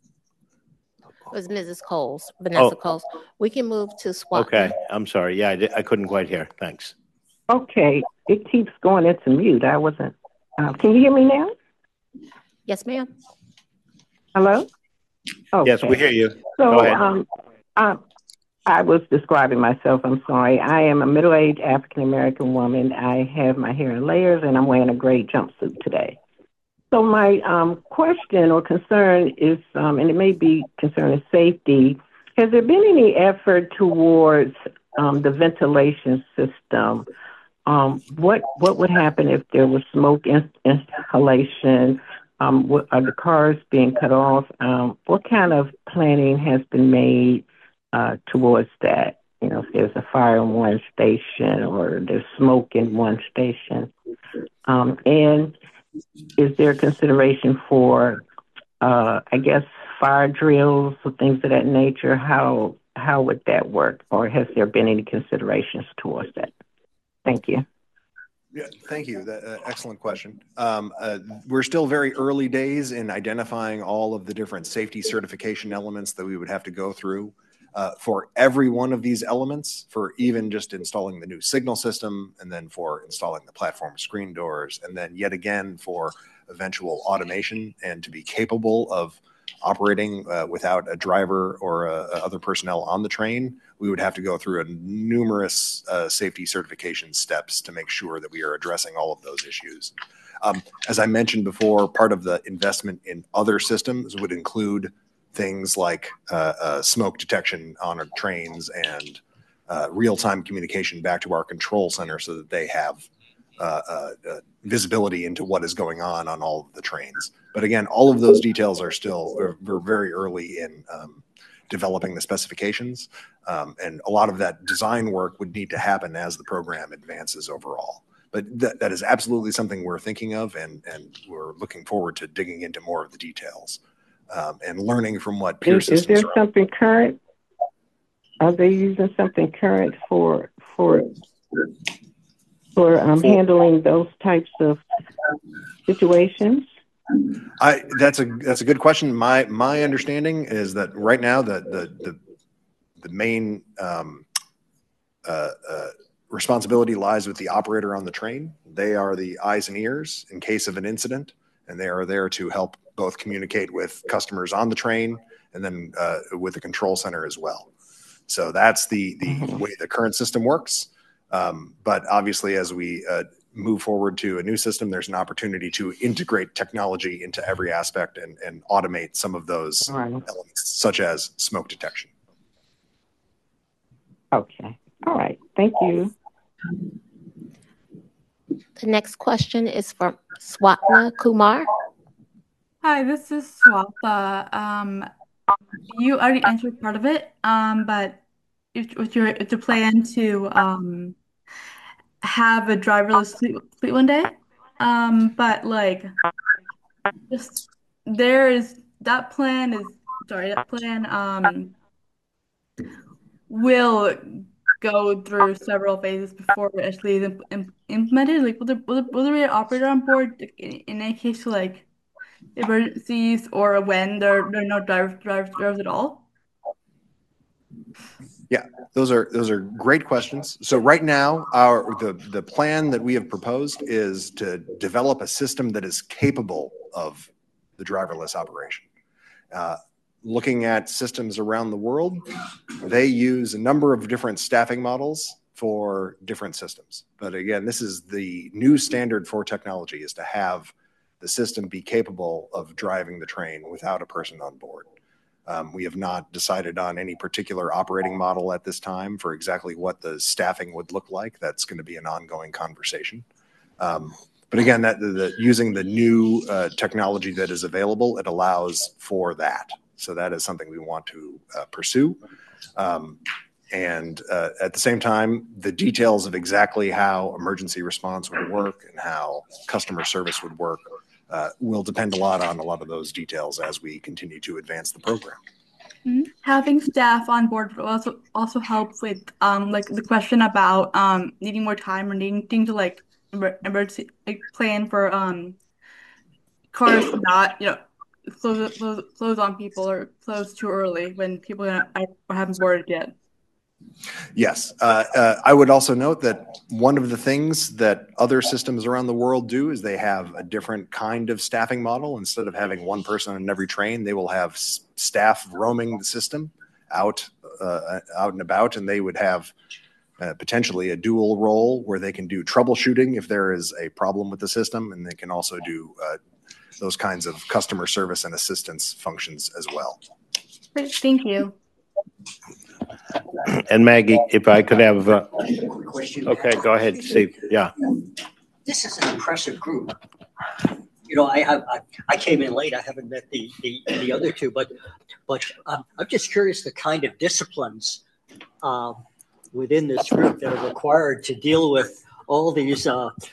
S1: It was Mrs. Coles, Vanessa Coles. We can move to Swatna.
S7: Okay, I'm sorry. Yeah, I couldn't quite hear. Thanks.
S2: Okay, it keeps going into mute. I wasn't. Can you hear me now?
S1: Yes, ma'am.
S2: Hello? Okay.
S7: Yes, we hear you.
S2: So,
S7: go ahead.
S2: I was describing myself. I'm sorry. I am a middle-aged African-American woman. I have my hair in layers, and I'm wearing a gray jumpsuit today. So my question or concern is, and it may be concerning safety, has there been any effort towards the ventilation system? What would happen if there was smoke inhalation? Are the cars being cut off? What kind of planning has been made towards that? You know, if there's a fire in one station or there's smoke in one station. And is there consideration for, I guess, fire drills or things of that nature? How would that work? Or has there been any considerations towards that? Thank you.
S9: Yeah, thank you. Excellent question. We're still very early days in identifying all of the different safety certification elements that we would have to go through. For every one of these elements, for even just installing the new signal system, and then for installing the platform screen doors, and then yet again for eventual automation and to be capable of operating without a driver or other personnel on the train, we would have to go through numerous safety certification steps to make sure that we are addressing all of those issues. As I mentioned before, part of the investment in other systems would include things like smoke detection on our trains and real-time communication back to our control center so that they have visibility into what is going on all of the trains. But again, all of those details are still, we're very early in developing the specifications. And a lot of that design work would need to happen as the program advances overall. But that is absolutely something we're thinking of, and we're looking forward to digging into more of the details. And learning from what peer systems
S2: is there something current? Are they using something current for handling those types of situations?
S9: That's a good question. My understanding is that right now the main responsibility lies with the operator on the train. They are the eyes and ears in case of an incident, and they are there to help both communicate with customers on the train and then with the control center as well. So that's the way the current system works. But obviously, as we move forward to a new system, there's an opportunity to integrate technology into every aspect and automate some of those elements, such as smoke detection.
S2: Okay. All right. Thank you.
S1: The next question is from Swatna Kumar.
S4: Hi, this is Swatha. You already answered part of it, but it's your plan to have a driverless fleet one day? But like, just there is that plan is sorry, that plan will go through several phases before it actually is implemented. Like, will there be an operator on board in any case like emergencies or when there are no drivers at all?
S9: Yeah, those are great questions. So right now, the plan that we have proposed is to develop a system that is capable of the driverless operation. Looking at systems around the world, they use a number of different staffing models for different systems. But again, this is the new standard for technology, is to have the system be capable of driving the train without a person on board. We have not decided on any particular operating model at this time for exactly what the staffing would look like. That's going to be an ongoing conversation. But again, using the new technology that is available, it allows for that. So that is something we want to pursue. And at the same time, the details of exactly how emergency response would work and how customer service would work will depend a lot on a lot of those details as we continue to advance the program.
S4: Having staff on board will also help with like the question about needing more time or needing to like emergency plan for cars not close on people or close too early when people haven't boarded yet.
S9: Yes. I would also note that one of the things that other systems around the world do is they have a different kind of staffing model. Instead of having one person on every train, they will have staff roaming the system out and about, and they would have potentially a dual role where they can do troubleshooting if there is a problem with the system, and they can also do those kinds of customer service and assistance functions as well.
S4: Great, thank you.
S7: And Maggie, if I could have,
S13: quick question.
S7: Okay, go ahead, Steve. Yeah.
S13: This is an impressive group. You know, I came in late. I haven't met the other two, but I'm just curious the kind of disciplines within this group that are required to deal with all these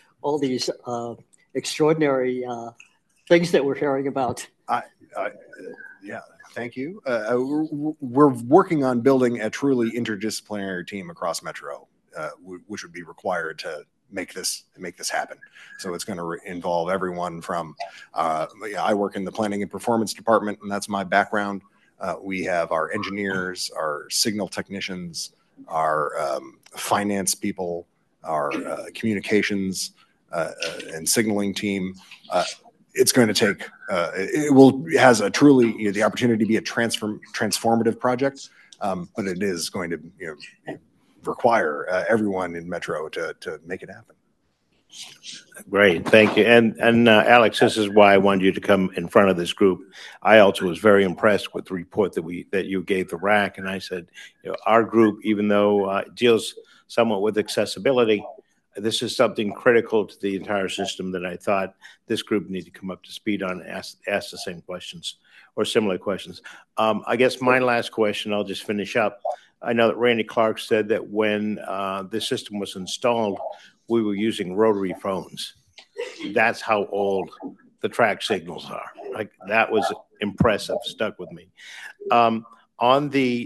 S13: extraordinary things that we're hearing about.
S9: Yeah. Thank you. We're working on building a truly interdisciplinary team across Metro, which would be required to make this happen. So it's going to involve everyone from, I work in the planning and performance department, and that's my background. We have our engineers, our signal technicians, our finance people, our communications and signaling team. It's going to take, it has a truly, the opportunity to be a transformative project, but it is going to require everyone in Metro to make it happen.
S7: Great, thank you. And Alex, this is why I wanted you to come in front of this group. I also was very impressed with the report that you gave the RAC, and I said, our group, even though deals somewhat with accessibility, this is something critical to the entire system that I thought this group needed to come up to speed on and ask the same questions or similar questions. I guess my last question, I'll just finish up. I know that Randy Clark said that when this system was installed, we were using rotary phones. That's how old the track signals are. Like, that was impressive, stuck with me. On the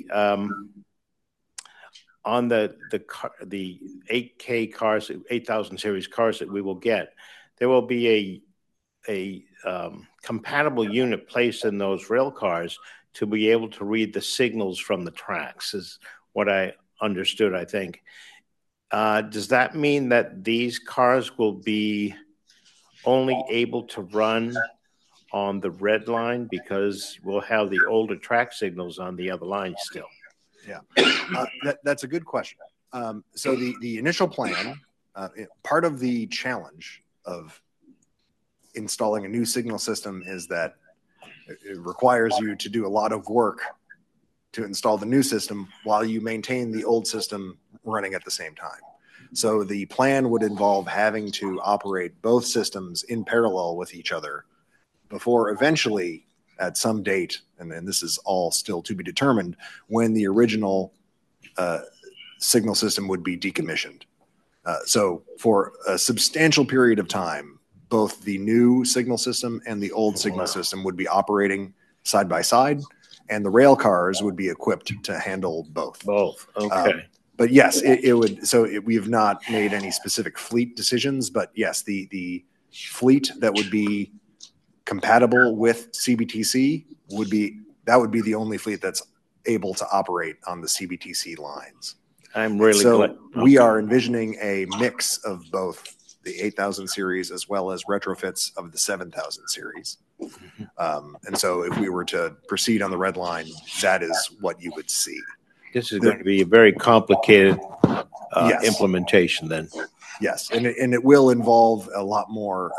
S7: 8K cars, 8,000 series cars that we will get, there will be a compatible unit placed in those rail cars to be able to read the signals from the tracks, is what I understood, I think. Does that mean that these cars will be only able to run on the red line because we'll have the older track signals on the other line still?
S9: Yeah, that's a good question. So the initial plan, part of the challenge of installing a new signal system is that it requires you to do a lot of work to install the new system while you maintain the old system running at the same time. So the plan would involve having to operate both systems in parallel with each other before eventually, at some date, and this is all still to be determined, when the original signal system would be decommissioned. So for a substantial period of time, both the new signal system and the old signal system would be operating side by side, and the rail cars would be equipped to handle both.
S7: Both, okay.
S9: But yes, it would. We have not made any specific fleet decisions, but yes, the fleet that would be compatible with CBTC would be the only fleet that's able to operate on the CBTC lines.
S7: I'm really glad.
S9: We are envisioning a mix of both the 8000 series as well as retrofits of the 7000 series. And so if we were to proceed on the red line, that is what you would see.
S7: This is going to be a very complicated
S9: Yes.
S7: implementation then.
S9: Yes, and it will involve a lot more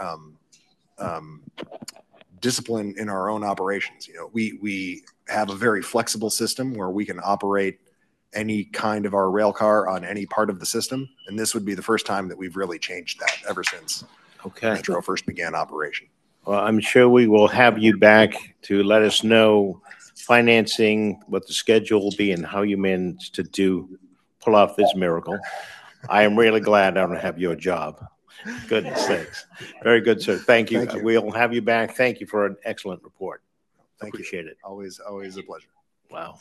S9: discipline in our own operations. You know, we have a very flexible system where we can operate any kind of our rail car on any part of the system, and this would be the first time that we've really changed that ever since Metro first began operation.
S7: Well, I'm sure we will have you back to let us know financing, what the schedule will be, and how you managed to pull off this miracle. I am really glad I don't have your job. Goodness sakes. Very good, sir. Thank you.
S9: Thank you.
S7: We'll have you back. Thank you for an excellent report. Appreciate it.
S9: Always a pleasure.
S7: Wow.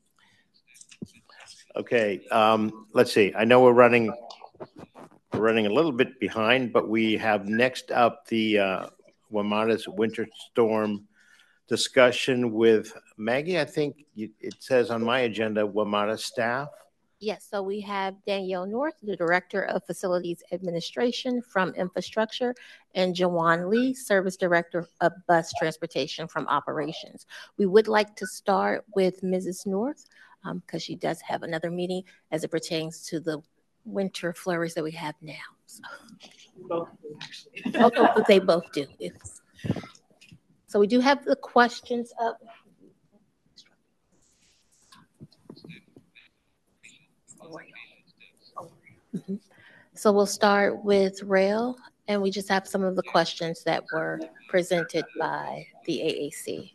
S7: Okay, let's see. I know we're running a little bit behind, but we have next up the WMATA's winter storm discussion with Maggie. I think it says on my agenda, WMATA staff.
S1: Yes, so we have Danielle North, the Director of Facilities Administration from Infrastructure, and Jawan Lee, Service Director of Bus Transportation from Operations. We would like to start with Mrs. North because she does have another meeting as it pertains to the winter flurries that we have now. So. Both do, actually. They both do. So we do have the questions up. So we'll start with rail, and we just have some of the questions that were presented by the AAC.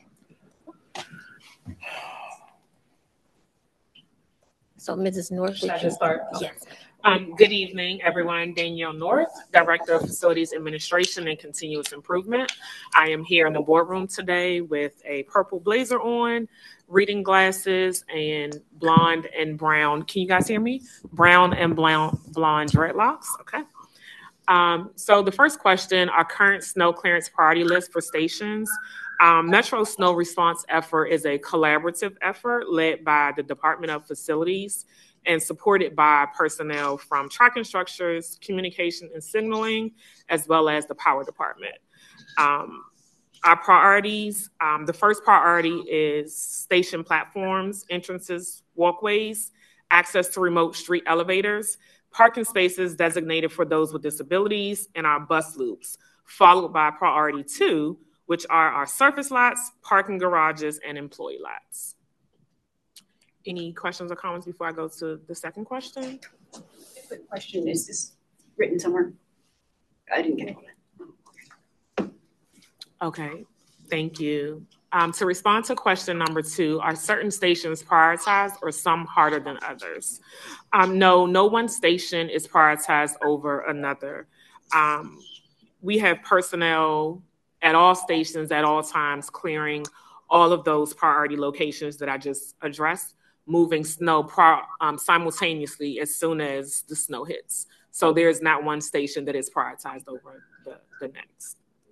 S1: So Mrs. North,
S14: should I just start?
S1: Yes.
S14: Good evening, everyone. Danielle North, Director of Facilities Administration and Continuous Improvement. I am here in the boardroom today with a purple blazer on, reading glasses, and blonde and brown. Can you guys hear me? Brown and blonde dreadlocks. Okay. So the first question, our current snow clearance priority list for stations. Metro Snow Response Effort is a collaborative effort led by the Department of Facilities and supported by personnel from tracking structures, communication and signaling, as well as the power department. Our priorities, the first priority is station platforms, entrances, walkways, access to remote street elevators, parking spaces designated for those with disabilities, and our bus loops, followed by priority 2, which are our surface lots, parking garages, and employee lots. Any questions or comments before I go to the second question?
S12: Quick question, is this written somewhere? I didn't get it.
S14: Okay, thank you. To respond to question number 2, are certain stations prioritized or some harder than others? No one station is prioritized over another. We have personnel at all stations at all times clearing all of those priority locations that I just addressed, moving snow simultaneously as soon as the snow hits. So there's not one station that is prioritized over the next.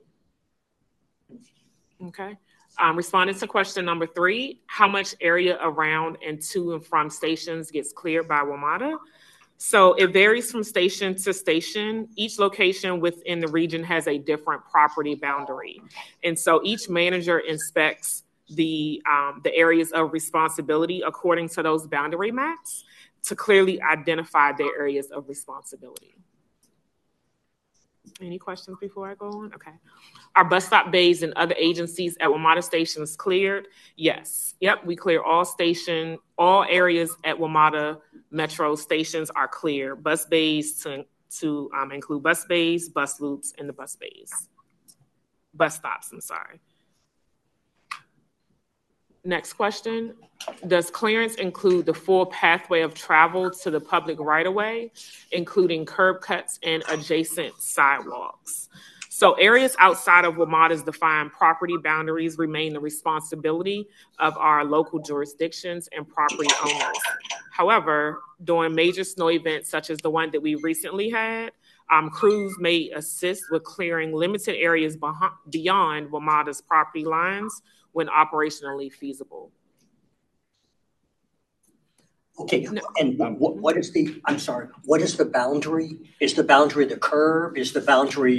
S14: Okay. Responding to question number 3, how much area around and to and from stations gets cleared by WMATA? So it varies from station to station. Each location within the region has a different property boundary. And so each manager inspects the areas of responsibility according to those boundary maps to clearly identify their areas of responsibility. Any questions before I go on? Okay. Are bus stop bays and other agencies at WMATA stations cleared? Yes. Yep, we clear all areas at WMATA Metro stations are clear. Bus bays to include bus bays, bus loops, and the bus bays. Bus stops, I'm sorry. Next question. Does clearance include the full pathway of travel to the public right-of-way, including curb cuts and adjacent sidewalks? So areas outside of WMATA's defined property boundaries remain the responsibility of our local jurisdictions and property owners. However, during major snow events such as the one that we recently had, crews may assist with clearing limited areas beyond WMATA's property lines when operationally feasible.
S13: Okay, and what is the, I'm sorry, what is the boundary? Is the boundary the curb? Is the boundary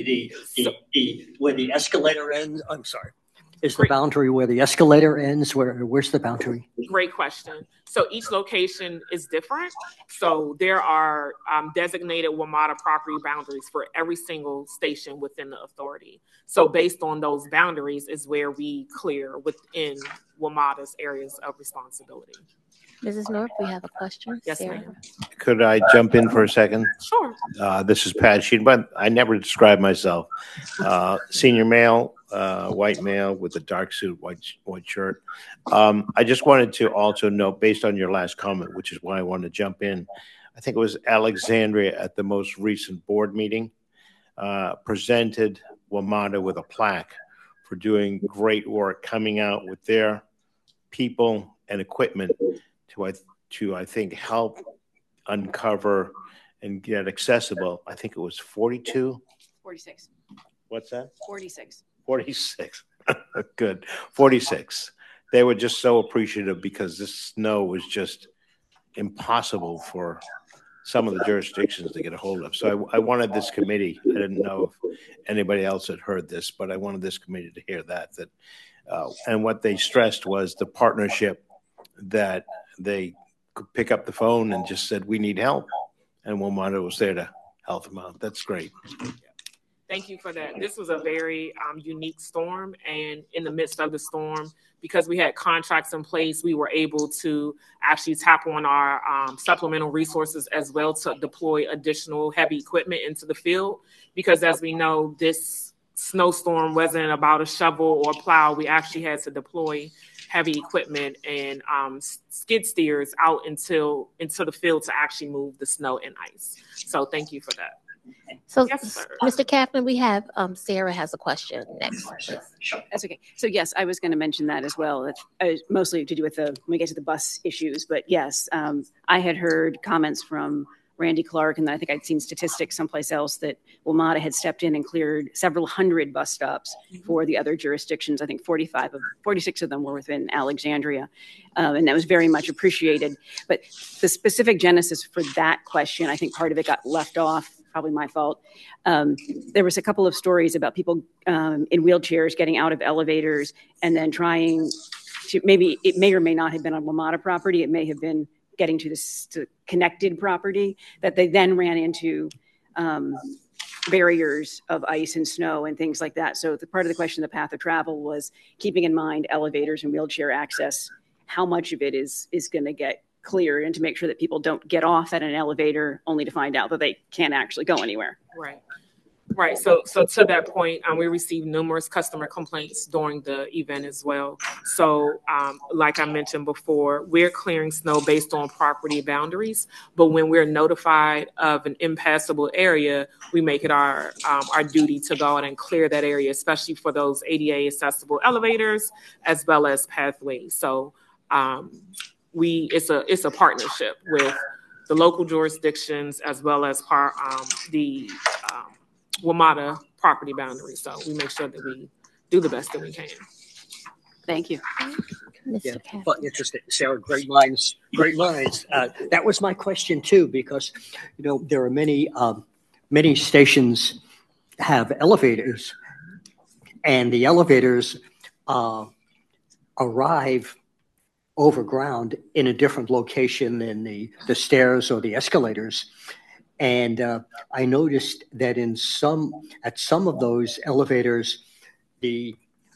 S13: the where the escalator ends? I'm sorry. Is the boundary where the escalator ends? Where's the boundary?
S14: Great question. So each location is different. So there are designated WMATA property boundaries for every single station within the authority. So based on those boundaries is where we clear within WMATA's areas of responsibility.
S1: Mrs. North, we have a question.
S14: Yes,
S1: Sarah.
S14: ma'am.
S7: Could I jump in for a second?
S14: Sure.
S7: This is Pat Sheen, but I never described myself. Senior male, white male with a dark suit, white shirt. I just wanted to also note, based on your last comment, which is why I wanted to jump in, I think it was Alexandria at the most recent board meeting presented WMATA with a plaque for doing great work coming out with their people and equipment to I think help uncover and get accessible. I think it was 42.
S12: 46.
S7: What's that?
S12: 46.
S7: 46. Good. 46. They were just so appreciative because this snow was just impossible for some of the jurisdictions to get a hold of. So I wanted this committee, I didn't know if anybody else had heard this, but I wanted this committee to hear that and what they stressed was the partnership, that they could pick up the phone and just said, we need help. And WMATA was there to help them out. That's great.
S14: Thank you for that. This was a very unique storm. And in the midst of the storm, because we had contracts in place, we were able to actually tap on our supplemental resources as well to deploy additional heavy equipment into the field. Because as we know, this snowstorm wasn't about a shovel or a plow. We actually had to deploy heavy equipment and skid steers out into the field to actually move the snow and ice. So thank you for that.
S1: So,
S14: yes,
S1: Mr. Kaplan, we have Sarah has a question next.
S12: That's okay. So yes, I was going to mention that as well. That's mostly to do with when we get to the bus issues. But yes, I had heard comments from Randy Clark, and I think I'd seen statistics someplace else that WMATA had stepped in and cleared several hundred bus stops for the other jurisdictions. I think 46 of them were within Alexandria, and that was very much appreciated. But the specific genesis for that question, I think part of it got left off, probably my fault. There was a couple of stories about people in wheelchairs getting out of elevators and then trying to, maybe it may or may not have been on WMATA property, it may have been getting to this connected property, that they then ran into barriers of ice and snow and things like that. So the part of the question, the path of travel, was keeping in mind elevators and wheelchair access, how much of it is going to get cleared, and to make sure that people don't get off at an elevator only to find out that they can't actually go anywhere.
S14: Right. So to that point, we received numerous customer complaints during the event as well. So like I mentioned before, we're clearing snow based on property boundaries. But when we're notified of an impassable area, we make it our duty to go out and clear that area, especially for those ADA accessible elevators as well as pathways. So it's a partnership with the local jurisdictions as well as the WMATA property boundaries. So we make sure that we do the best that we can.
S12: Thank you.
S13: Yeah, but interesting, Sarah. Great minds. Great minds. That was my question too, because there are many stations have elevators, and the elevators arrive overground in a different location than the stairs or the escalators. And I noticed that at some of those elevators, the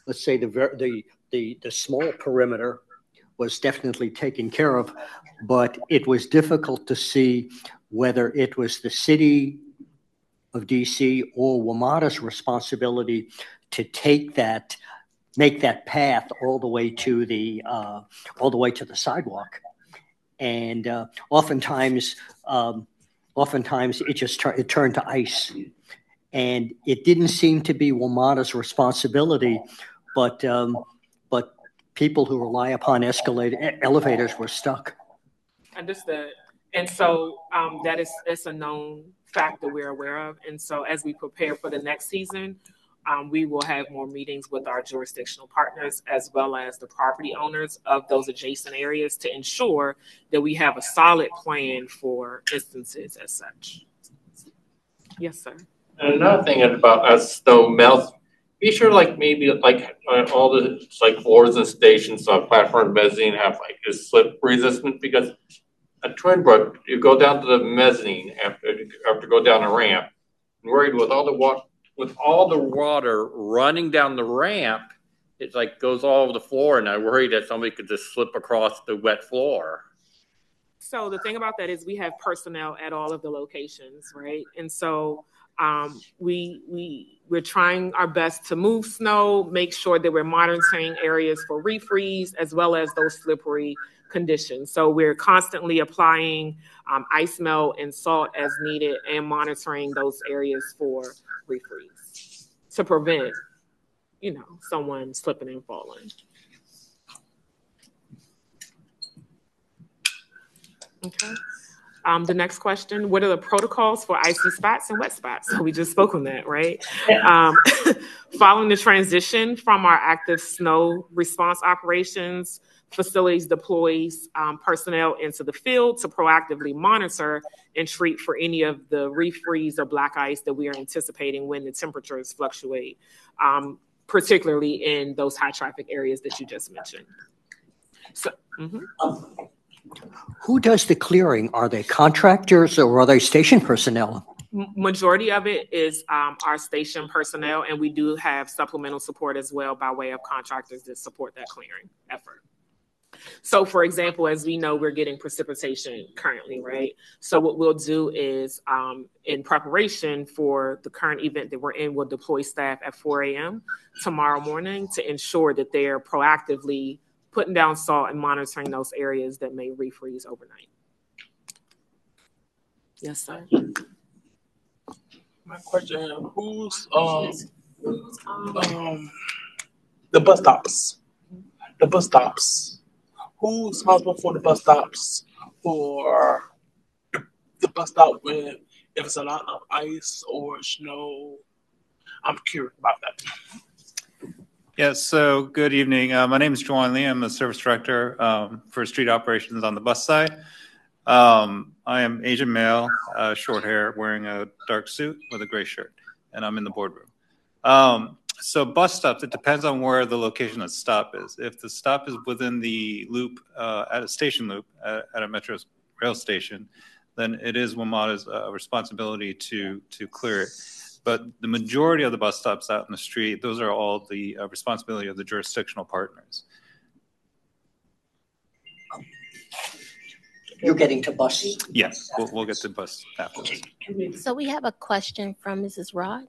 S13: small perimeter was definitely taken care of, but it was difficult to see whether it was the city of DC or WMATA's responsibility to make that path all the way to the sidewalk. And oftentimes it turned to ice, and it didn't seem to be WMATA's responsibility, but people who rely upon elevators were stuck.
S14: Understood. And so it's a known fact that we're aware of. And so as we prepare for the next season, we will have more meetings with our jurisdictional partners as well as the property owners of those adjacent areas to ensure that we have a solid plan for instances as such. Yes, sir.
S10: And another thing about as snow melts, be sure maybe all the floors and stations on platform mezzanine have is slip resistant, because at Twinbrook you go down to the mezzanine after go down a ramp, and worried with all the water running down the ramp, it goes all over the floor, and I worry that somebody could just slip across the wet floor.
S14: So the thing about that is we have personnel at all of the locations, right? And so we're trying our best to move snow, make sure that we're monitoring areas for refreeze as well as those slippery conditions. So we're constantly applying ice melt and salt as needed and monitoring those areas for refreeze to prevent, someone slipping and falling. Okay. The next question, what are the protocols for icy spots and wet spots? So we just spoke on that, right? Following the transition from our active snow response operations, facilities deploys personnel into the field to proactively monitor and treat for any of the refreeze or black ice that we are anticipating when the temperatures fluctuate, particularly in those high traffic areas that you just mentioned. So,
S13: Who does the clearing? Are they contractors or are they station personnel?
S14: Majority of it is our station personnel, and we do have supplemental support as well by way of contractors that support that clearing effort. So, for example, as we know, we're getting precipitation currently, right? So what we'll do is, in preparation for the current event that we're in, we'll deploy staff at 4 a.m. tomorrow morning to ensure that they're proactively putting down salt and monitoring those areas that may refreeze overnight. Yes, sir.
S15: My question: who's the bus stops? The bus stops. Who's responsible for the bus stops? For the bus stop if it's a lot of ice or snow? I'm curious about that.
S16: Yes, so good evening. My name is Juan Lee. I'm the service director for street operations on the bus side. I am Asian male, short hair, wearing a dark suit with a gray shirt, and I'm in the boardroom. So bus stops, it depends on where the location of the stop is. If the stop is within the loop, at a station loop, at a metro rail station, then it is WMATA's responsibility to clear it. But the majority of the bus stops out in the street, those are all the responsibility of the jurisdictional partners.
S13: You're getting to bus?
S16: Yes, we'll get to bus after this.
S1: So we have a question from Mrs. Rod.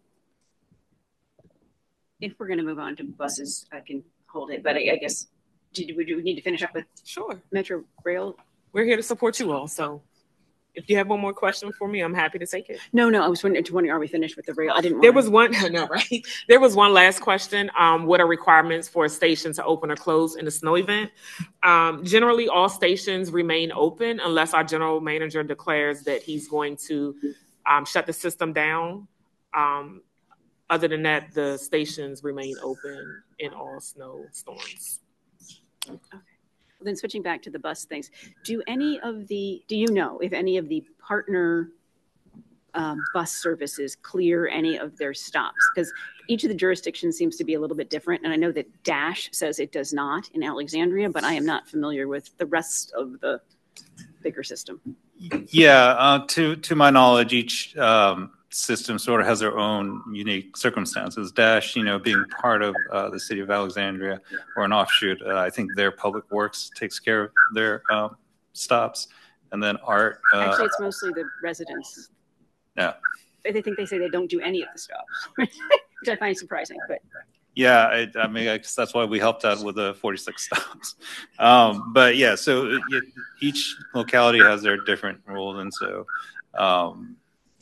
S12: If we're going to move on to buses, I can hold it. But I guess, would you need to finish up with Metro Rail?
S14: We're here to support you all, so. If you have one more question for me, I'm happy to take it.
S12: No, I was wondering, are we finished with the rail? I didn't.
S14: There was one. No, right? There was one last question. What are requirements for a station to open or close in a snow event? Generally, all stations remain open unless our general manager declares that he's going to shut the system down. Other than that, the stations remain open in all snow storms.
S12: Okay. Then switching back to the bus things, do you know if any of the partner bus services clear any of their stops? Because each of the jurisdictions seems to be a little bit different. And I know that Dash says it does not in Alexandria, but I am not familiar with the rest of the bigger system.
S16: Yeah, to my knowledge, each system sort of has their own unique circumstances. Dash, being part of the city of Alexandria or an offshoot, I think their public works takes care of their stops. And then ART.
S12: Actually, it's mostly the residents.
S16: Yeah.
S12: They say they don't do any of the stops, which I find surprising. But
S16: yeah, I guess that's why we helped out with the 46 stops. But yeah, so each locality has their different rules. And so,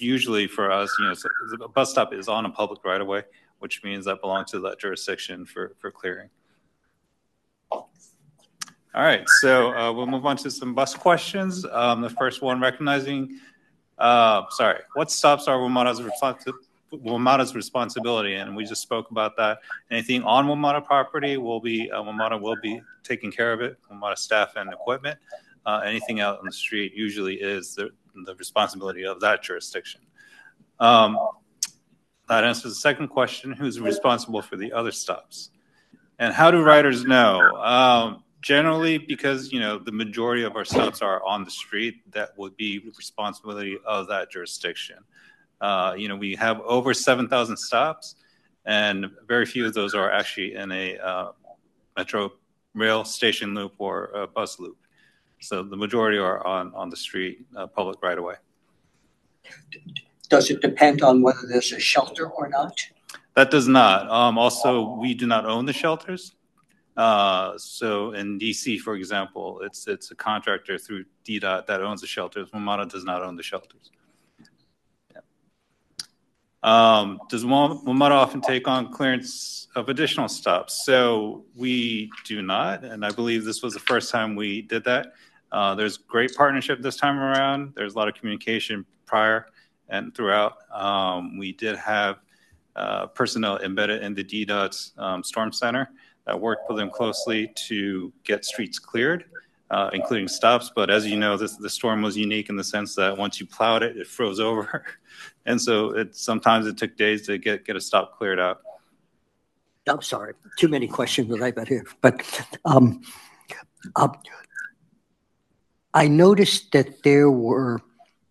S16: usually for us, so the bus stop is on a public right of way, which means that belongs to that jurisdiction for clearing. All right, so we'll move on to some bus questions. The first one, recognizing, what stops are WMATA's responsibility? And we just spoke about that. Anything on WMATA property WMATA will be taking care of it, WMATA staff and equipment. Anything out on the street usually is the responsibility of that jurisdiction. That answers the second question, who's responsible for the other stops? And how do riders know? Generally, because the majority of our stops are on the street, that would be responsibility of that jurisdiction. We have over 7,000 stops, and very few of those are actually in a metro rail station loop or a bus loop. So the majority are on the street, public right away.
S13: Does it depend on whether there's a shelter or not?
S16: That does not. Also, we do not own the shelters. So in DC, for example, it's a contractor through DDOT that owns the shelters. WMATA does not own the shelters. Does WMATA often take on clearance of additional stops? So we do not, and I believe this was the first time we did that. There's great partnership this time around. There's a lot of communication prior and throughout. We did have personnel embedded in the DDOT's storm center that worked with them closely to get streets cleared, including stops. But as you know, the storm was unique in the sense that once you plowed it, it froze over. And so sometimes it took days to get a stop cleared out.
S13: I'm sorry, too many questions right about here. But I noticed that there were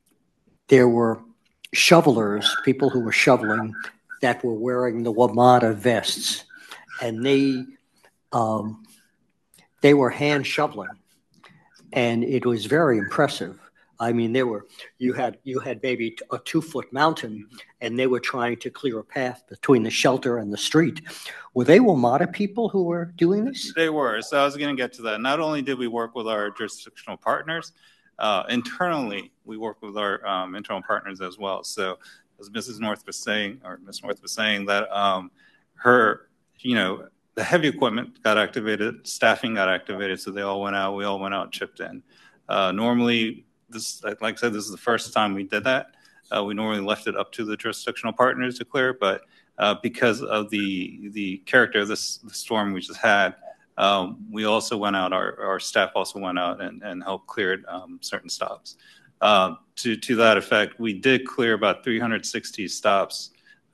S13: shovelers, people who were shoveling, that were wearing the WMATA vests, and they were hand shoveling, and it was very impressive. I mean, you had maybe a 2-foot mountain, and they were trying to clear a path between the shelter and the street. Were they WMATA people who were doing this?
S16: They were. So I was going to get to that. Not only did we work with our jurisdictional partners, internally we work with our internal partners as well. So as Ms. North was saying that the heavy equipment got activated, staffing got activated, so they all went out. We all went out and chipped in. Normally, like I said, this is the first time we did that. We normally left it up to the jurisdictional partners to clear, but because of the character of the storm we just had, we also went out, our staff also went out and helped clear certain stops. To that effect, we did clear about 360 stops.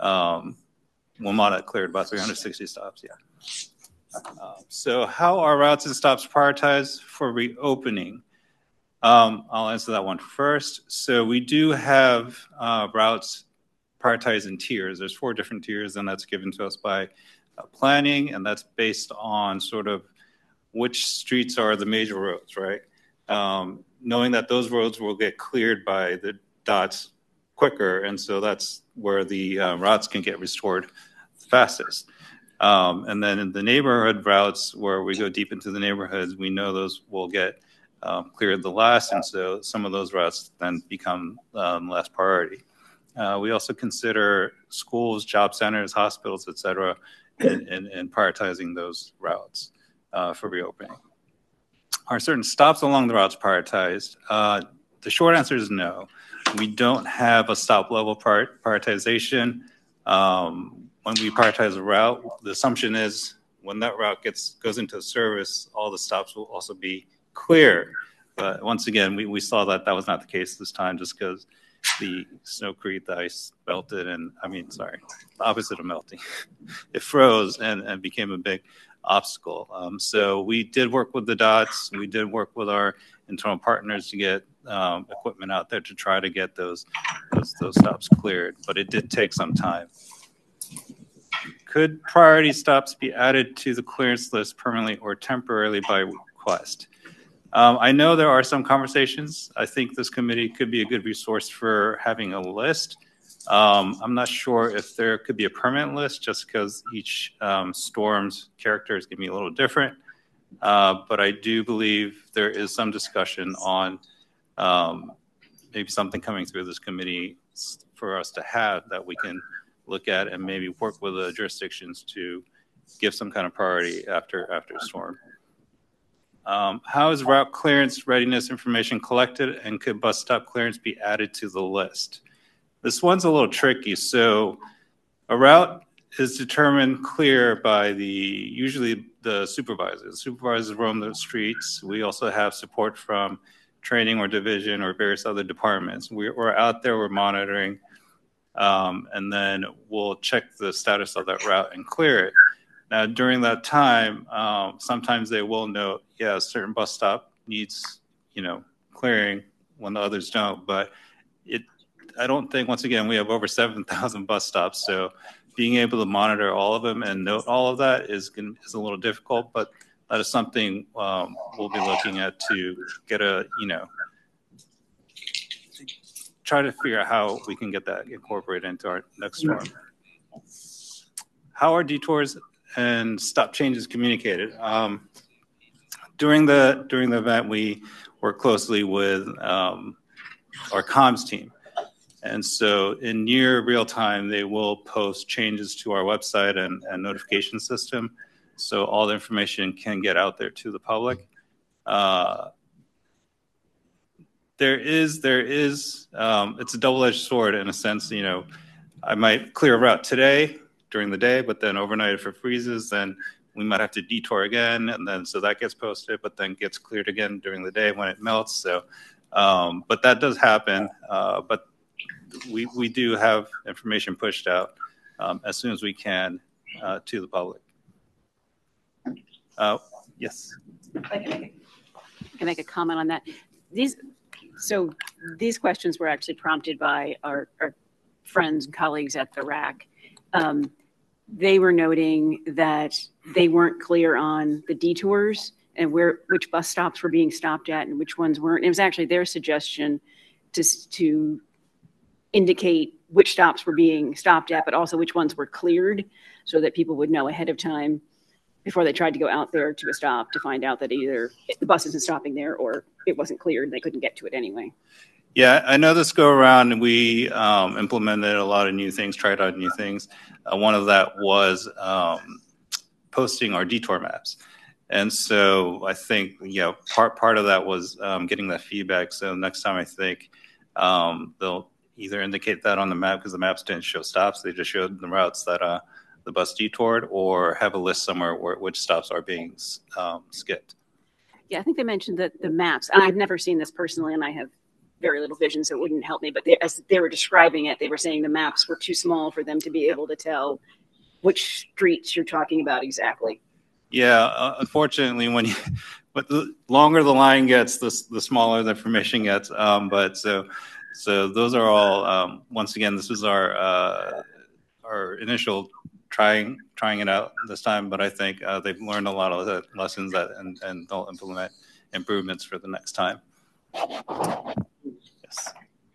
S16: WMATA cleared about 360 stops, yeah. So how are routes and stops prioritized for reopening? I'll answer that one first. So we do have routes prioritized in tiers. There's 4 different tiers, and that's given to us by planning, and that's based on sort of which streets are the major roads, right? Knowing that those roads will get cleared by the dots quicker, and so that's where the routes can get restored fastest. And then in the neighborhood routes, where we go deep into the neighborhoods, we know those will get cleared the last, and so some of those routes then become less priority. We also consider schools, job centers, hospitals, et cetera, in prioritizing those routes for reopening. Are certain stops along the routes prioritized? The short answer is no. We don't have a stop level prioritization. When we prioritize a route, the assumption is when that route goes into service, all the stops will also be clear. But once again, we saw that was not the case this time, just because the snowcrete, the ice melted, the opposite of melting. It froze and became a big obstacle. So we did work with the dots. We did work with our internal partners to get equipment out there to try to get those stops cleared, but it did take some time. Could priority stops be added to the clearance list permanently or temporarily by request? I know there are some conversations. I think this committee could be a good resource for having a list. I'm not sure if there could be a permanent list, just because each storm's character is going to be a little different. But I do believe there is some discussion on maybe something coming through this committee for us to have that we can look at and maybe work with the jurisdictions to give some kind of priority after a storm. How is route clearance readiness information collected, and could bus stop clearance be added to the list? This one's a little tricky. So a route is determined clear by usually the supervisors. The supervisors roam the streets. We also have support from training or division or various other departments. We're out there, we're monitoring, and then we'll check the status of that route and clear it. Now, during that time, sometimes they will note, yeah, a certain bus stop needs, clearing when the others don't. But I don't think, once again, we have over 7,000 bus stops. So being able to monitor all of them and note all of that is a little difficult. But that is something we'll be looking at to get try to figure out how we can get that incorporated into our next storm. How are detours and stop changes communicated? During the event, we work closely with our comms team. And so in near real time, they will post changes to our website and notification system. So all the information can get out there to the public. It's a double-edged sword in a sense. I might clear a route today during the day, but then overnight if it freezes, then we might have to detour again, and then so that gets posted, but then gets cleared again during the day when it melts. So, but that does happen. But we do have information pushed out as soon as we can to the public. Yes.
S12: I can make a comment on that. These questions were actually prompted by our friends and colleagues at the RAC. They were noting that they weren't clear on the detours and which bus stops were being stopped at and which ones weren't. It was actually their suggestion to indicate which stops were being stopped at, but also which ones were cleared so that people would know ahead of time before they tried to go out there to a stop to find out that either the bus isn't stopping there or it wasn't cleared and they couldn't get to it anyway.
S16: Yeah, I know this go around. We implemented a lot of new things, tried out new things. One of that was posting our detour maps. And so I think, part of that was getting that feedback. So next time I think they'll either indicate that on the map because the maps didn't show stops. They just showed the routes that the bus detoured, or have a list somewhere which stops are being skipped.
S12: Yeah, I think they mentioned that the maps, and I've never seen this personally, and I have very little vision, so it wouldn't help me. But as they were describing it, they were saying the maps were too small for them to be able to tell which streets you're talking about exactly.
S16: Yeah, unfortunately, but the longer the line gets, the smaller the information gets. But so those are all. Once again, this was our initial trying it out this time. But I think they've learned a lot of the lessons and they'll implement improvements for the next time. Yes.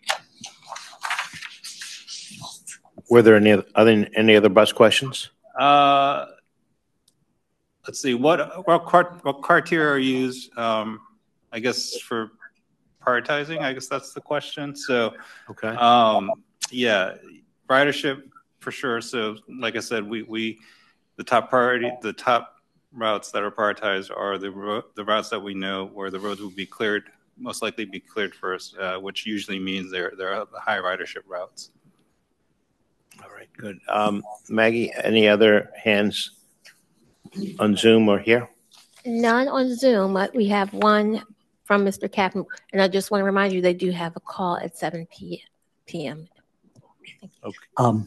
S7: Were there any other bus questions?
S16: Let's see. What criteria are used? I guess for prioritizing. I guess that's the question. So,
S7: okay.
S16: Yeah, ridership for sure. So, like I said, the top routes that are prioritized are the routes that we know where the roads will be cleared, most likely be cleared first, which usually means they're the high ridership routes.
S7: All right, good. Maggie, any other hands on Zoom or here?
S1: None on Zoom. We have one from Mr. Kaplan, and I just want to remind you they do have a call at 7 p.m.
S7: Okay.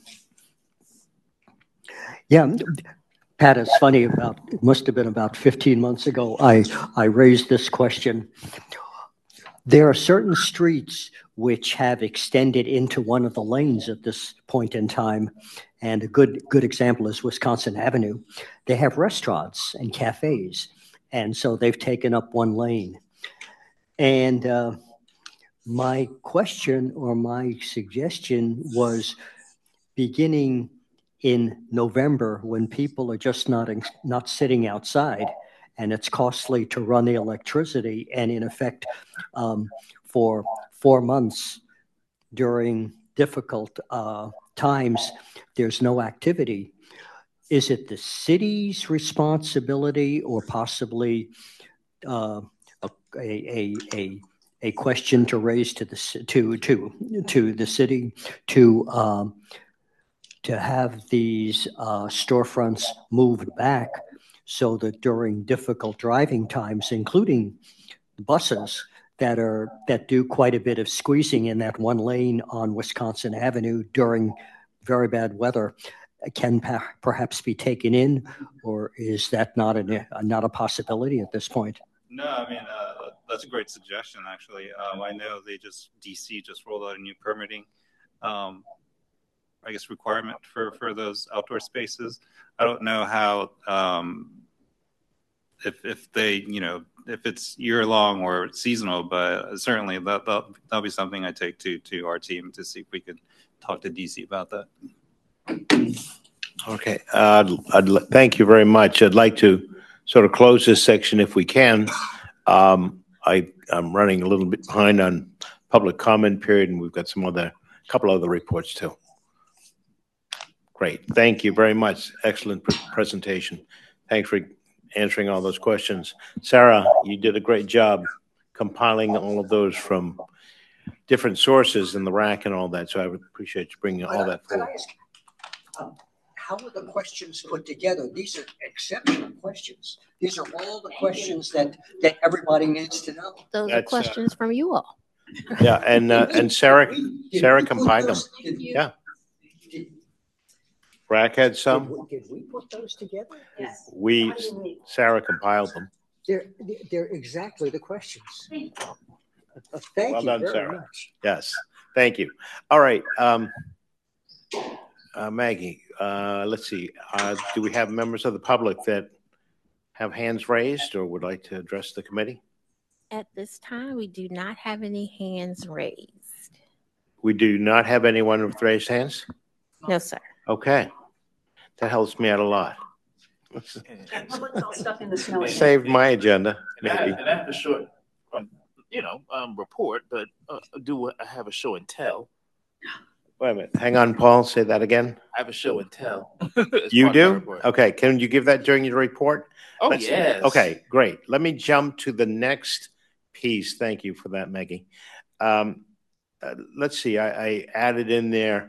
S13: Yeah, Pat, it's funny, it must have been about 15 months ago, I raised this question. There are certain streets which have extended into one of the lanes at this point in time, and a good example is Wisconsin Avenue. They have restaurants and cafes, and so they've taken up one lane. And my question or my suggestion was, beginning in November, when people are just not sitting outside, and it's costly to run the electricity, and in effect, for 4 months during difficult times, there's no activity. Is it the city's responsibility, or possibly a question to raise to the city to have these storefronts moved back, so that during difficult driving times, including buses that do quite a bit of squeezing in that one lane on Wisconsin Avenue during very bad weather, can perhaps be taken in, or is that not a possibility at this point?
S16: No, I mean, that's a great suggestion, actually. I know DC just rolled out a new permitting, I guess, requirement for those outdoor spaces. I don't know how, if they, if it's year long or seasonal, but certainly that'll be something I take to our team to see if we could talk to DC about that.
S7: Okay. Thank you very much. I'd like to sort of close this section if we can. I'm running a little bit behind on public comment period, and we've got couple other reports too. Great. Thank you very much. Excellent presentation. Thanks for answering all those questions. Sarah, you did a great job compiling all of those from different sources in the RAC and all that, so I would appreciate you bringing all that forward.
S13: How are the questions put together? These are exceptional questions. These are all the questions that everybody needs to know.
S1: Those are questions from you all.
S7: Yeah, and Sarah compiled them. Yeah. RAC had some.
S13: Did we put those together?
S11: Yes.
S7: Sarah compiled them.
S13: They're exactly the questions. Thank
S7: Well
S13: you
S7: done,
S13: very
S7: Sarah.
S13: much.
S7: Yes, thank you. All right, Maggie, let's see. Do we have members of the public that have hands raised or would like to address the committee?
S1: At this time, we do not have any hands raised.
S7: We do not have anyone with raised hands?
S1: No, sir.
S7: Okay. That helps me out a lot.
S12: Everyone's all stuck in the snow.
S7: Saved my agenda.
S5: And I have a short, report, but do I have a show and tell?
S7: Wait a minute. Hang on, Paul. Say that again.
S5: I have a show and tell.
S7: You do? Okay. Can you give that during your report?
S5: Oh, yes.
S7: Okay, great. Let me jump to the next piece. Thank you for that, Maggie. Let's see. I added in there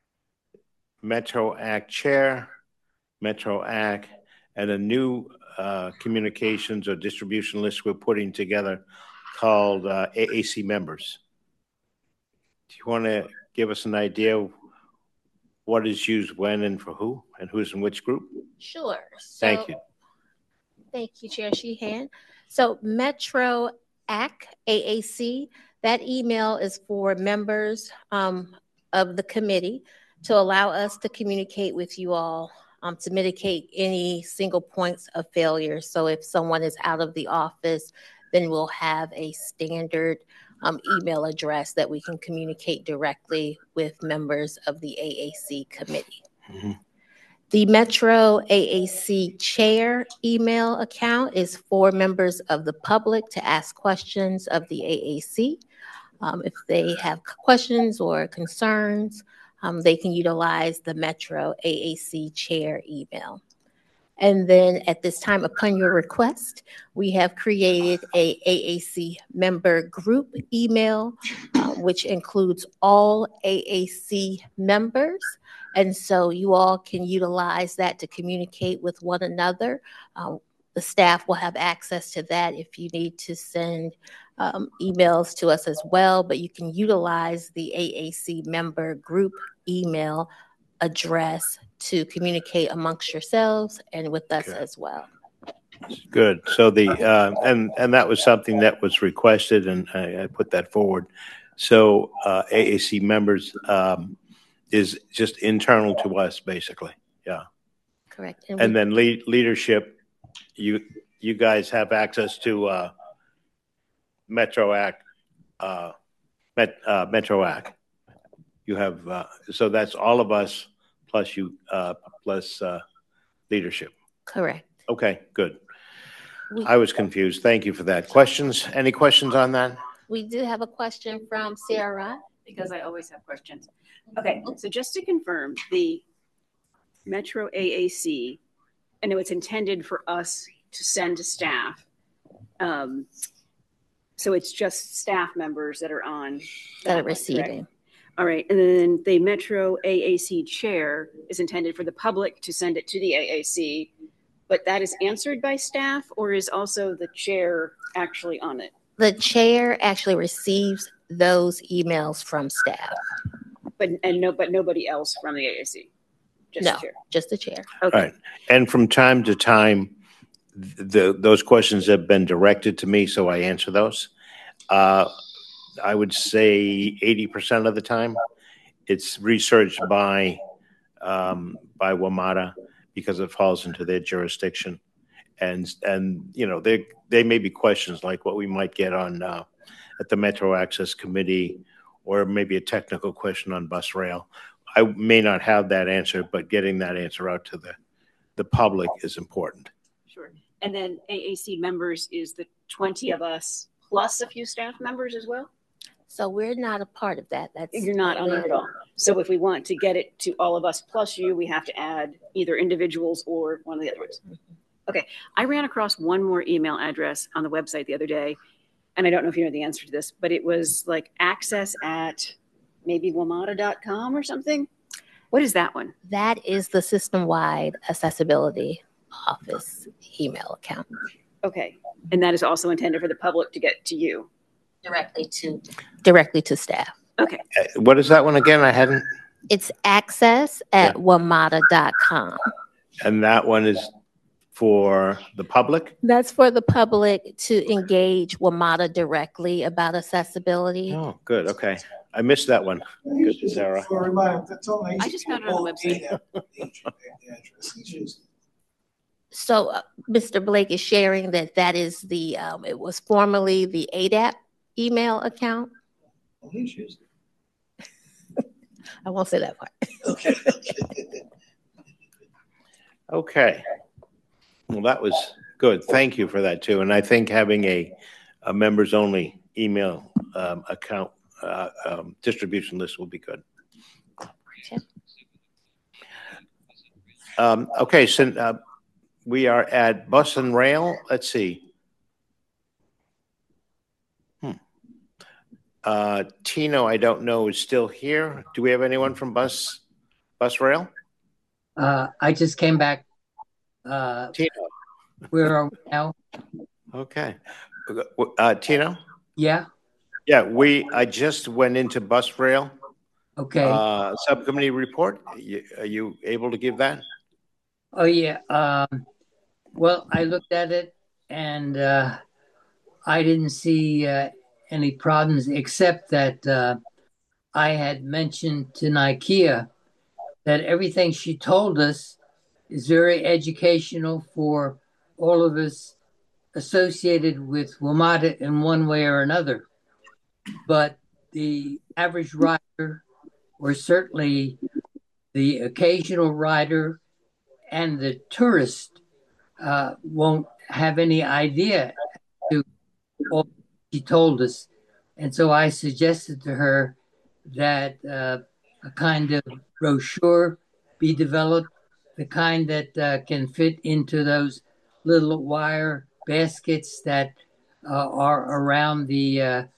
S7: Metro Act chair, Metro Act, and a new communications or distribution list we're putting together called AAC members. Do you want to give us an idea of what is used when and for who, and who's in which group?
S1: Sure.
S7: Thank you.
S1: Thank you, Chair Sheehan. So Metro AAC, that email is for members of the committee to allow us to communicate with you all to mitigate any single points of failure. So if someone is out of the office, then we'll have a standard email address that we can communicate directly with members of the AAC committee.
S7: Mm-hmm.
S1: The Metro AAC chair email account is for members of the public to ask questions of the AAC. If they have questions or concerns, they can utilize the Metro AAC chair email. And then at this time, upon your request, we have created a AAC member group email, which includes all AAC members. And so you all can utilize that to communicate with one another. The staff will have access to that if you need to send emails to us as well, but you can utilize the AAC member group email address to communicate amongst yourselves and with us as well.
S7: Good. So the and that was something that was requested, and I put that forward. So AAC members is just internal to us, basically. Yeah.
S1: Correct.
S7: And then leadership, you guys have access to Metro Act. Metro Act. You have so that's all of us plus you plus leadership.
S1: Correct.
S7: Okay, good. I was confused. Thank you for that. Questions? Any questions on that?
S1: We do have a question from Sarah.
S12: because I always have questions. Okay, so just to confirm, the Metro AAC, I know it's intended for us to send to staff. So it's just staff members that are on
S1: that are
S12: one,
S1: receiving.
S12: correct? All right, and then the Metro AAC chair is intended for the public to send it to the AAC, but that is answered by staff, or is also the chair actually on it?
S1: The chair actually receives those emails from staff.
S12: But nobody else from the AAC? Just
S1: No,
S12: the chair?
S1: just the chair.
S12: Okay.
S7: All right. And from time to time, those questions have been directed to me, so I answer those. I would say 80% of the time, it's researched by WMATA because it falls into their jurisdiction, and you know, they may be questions like what we might get on at the Metro Access Committee, or maybe a technical question on bus rail. I may not have that answer, but getting that answer out to the public is important.
S12: Sure. And then AAC members is the 20 of us plus a few staff members as well?
S1: So we're not a part of that.
S12: You're not on it at all. So if we want to get it to all of us plus you, we have to add either individuals or one of the other ones. Okay. I ran across one more email address on the website the other day, and I don't know if you know the answer to this, but it was like access at maybe WMATA.com or something. What is that one?
S1: That is the system-wide accessibility office email account.
S12: Okay. And that is also intended for the public to get to you?
S1: Directly to staff.
S12: Okay.
S7: What is that one again? I hadn't.
S1: It's access at WMATA.com.
S7: And that one is for the public?
S1: That's for the public to engage WMATA directly about accessibility.
S7: Oh, good. Okay. I missed that one. Good, Sarah.
S12: I just found it on the website.
S1: So Mr. Blake is sharing that is the, it was formerly the ADAP email account. I won't say that part.
S7: Okay. Well, that was good. Thank you for that too. And I think having a members only email account distribution list will be good. Okay, so we are at bus and rail. Let's see. Tino, I don't know, is still here. Do we have anyone from bus rail?
S3: I just came back.
S7: Tino.
S3: Where are we now?
S7: Okay. Tino?
S3: Yeah.
S7: Yeah, I just went into bus rail.
S3: Okay.
S7: Subcommittee report. Are you able to give that?
S3: Oh, yeah. Well, I looked at it and I didn't see any problems except that I had mentioned to Nikea that everything she told us is very educational for all of us associated with WMATA in one way or another. But the average rider, or certainly the occasional rider and the tourist, won't have any idea to all she told us. And so I suggested to her that a kind of brochure be developed, the kind that can fit into those little wire baskets that are around the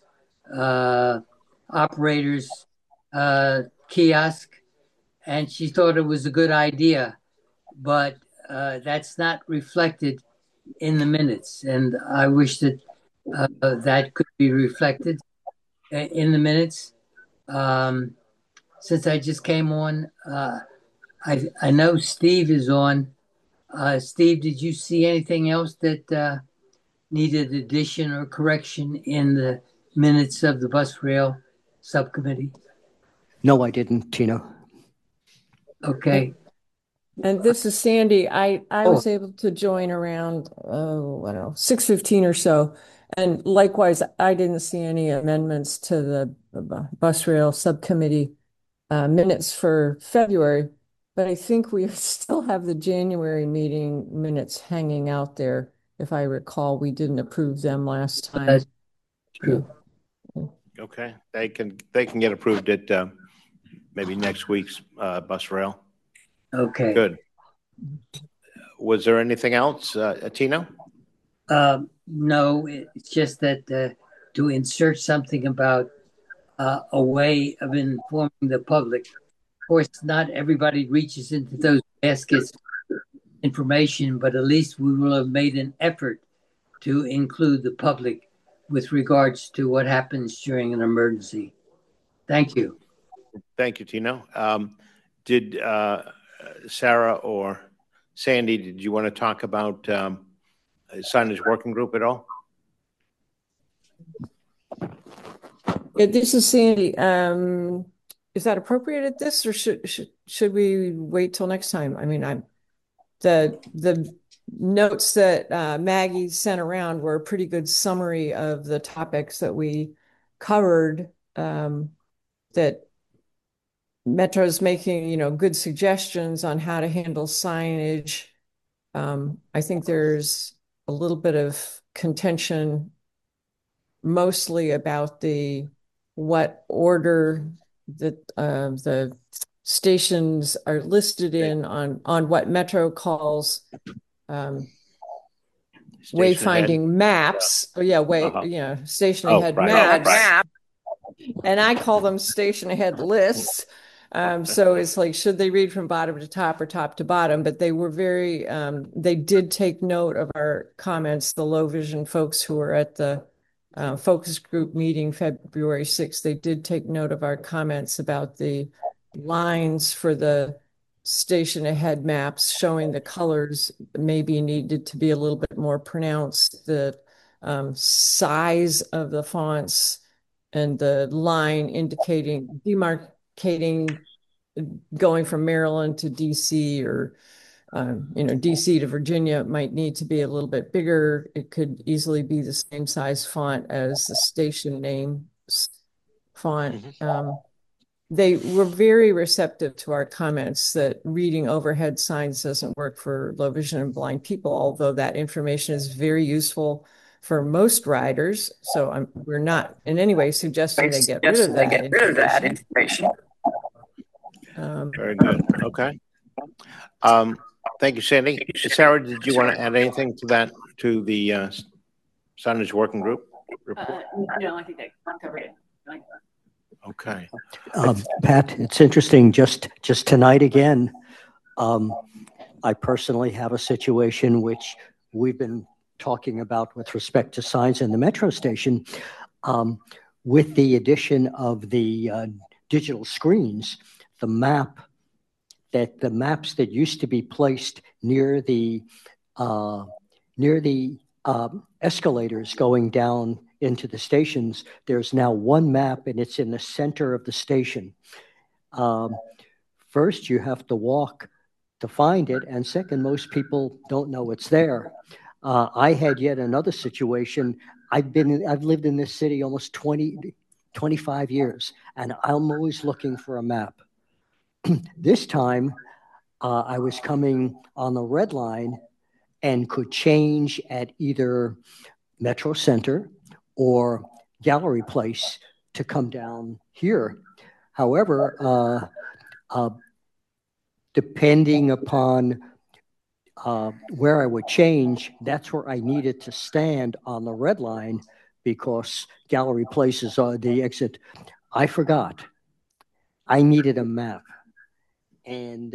S3: operator's kiosk. And she thought it was a good idea, but that's not reflected in the minutes. And I wish that that could be reflected in the minutes. Since I just came on, I know Steve is on. Steve, did you see anything else that needed addition or correction in the minutes of the bus rail subcommittee?
S13: No, I didn't, Tino.
S3: Okay.
S17: And this is Sandy. I was able to join around, I don't know, 6:15 or so. And likewise, I didn't see any amendments to the bus rail subcommittee minutes for February. But I think we still have the January meeting minutes hanging out there. If I recall, we didn't approve them last time.
S3: That's true.
S7: Okay, they can get approved at maybe next week's bus rail.
S3: Okay.
S7: Good. Was there anything else, Tino?
S3: No, it's just that to insert something about a way of informing the public. Of course, not everybody reaches into those baskets for information, but at least we will have made an effort to include the public with regards to what happens during an emergency. Thank you.
S7: Thank you, Tino. Did Sarah or Sandy, did you want to talk about signage working group at all?
S17: Yeah, this is Sandy. Is that appropriate at this, or should we wait till next time? I mean, the notes that Maggie sent around were a pretty good summary of the topics that we covered. That Metro's making, good suggestions on how to handle signage. I think there's a little bit of contention, mostly about what order that the stations are listed in on what Metro calls wayfinding maps. Oh yeah, station ahead maps. And I call them station ahead lists. So it's like, should they read from bottom to top or top to bottom? But they were they did take note of our comments, the low vision folks who were at the focus group meeting February 6th. They did take note of our comments about the lines for the station ahead maps, showing the colors maybe needed to be a little bit more pronounced, the size of the fonts, and the line demarcating going from Maryland to DC, or DC to Virginia might need to be a little bit bigger. It could easily be the same size font as the station name font. They were very receptive to our comments that reading overhead signs doesn't work for low vision and blind people, although that information is very useful for most riders. So we're not in any way suggesting they get rid of that information.
S7: Very good. Okay. Thank you, Sandy. Sarah, did you want to add anything to that, to the signage working group report?
S12: No, I think that covered it.
S7: Okay.
S13: Pat, it's interesting. Just tonight again, I personally have a situation which we've been talking about with respect to signs in the Metro station. With the addition of the digital screens, the maps that used to be placed near the escalators going down into the stations, there's now one map, and it's in the center of the station. First, you have to walk to find it, and second, most people don't know it's there. I had yet another situation. I've lived in this city almost 25 years, and I'm always looking for a map. This time, I was coming on the red line and could change at either Metro Center or Gallery Place to come down here. However, depending upon where I would change, that's where I needed to stand on the red line, because Gallery Place is the exit. I forgot. I needed a map. And,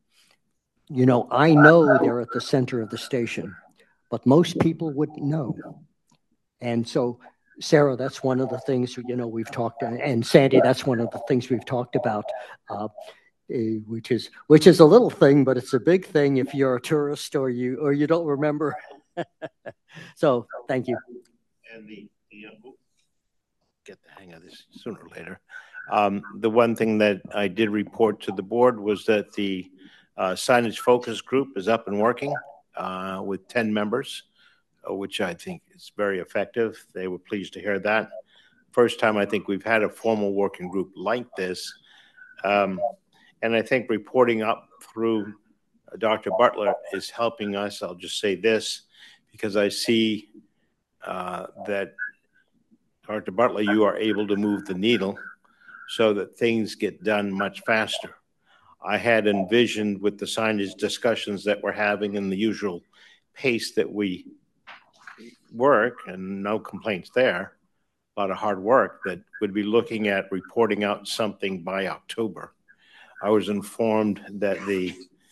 S13: I know they're at the center of the station, but most people wouldn't know. And so, Sarah, that's one of the things, we've talked, and Sandy, that's one of the things we've talked about, which is a little thing, but it's a big thing if you're a tourist or you don't remember. So, thank you.
S7: And get the hang of this sooner or later. The one thing that I did report to the board was that the signage focus group is up and working with 10 members, which I think is very effective. They were pleased to hear that. First time I think we've had a formal working group like this. And I think reporting up through Dr. Butler is helping us. I'll just say this, because I see that Dr. Butler, you are able to move the needle so that things get done much faster. I had envisioned with the signage discussions that we're having in the usual pace that we work, and no complaints there, a lot of hard work, that would be looking at reporting out something by October. I was informed that the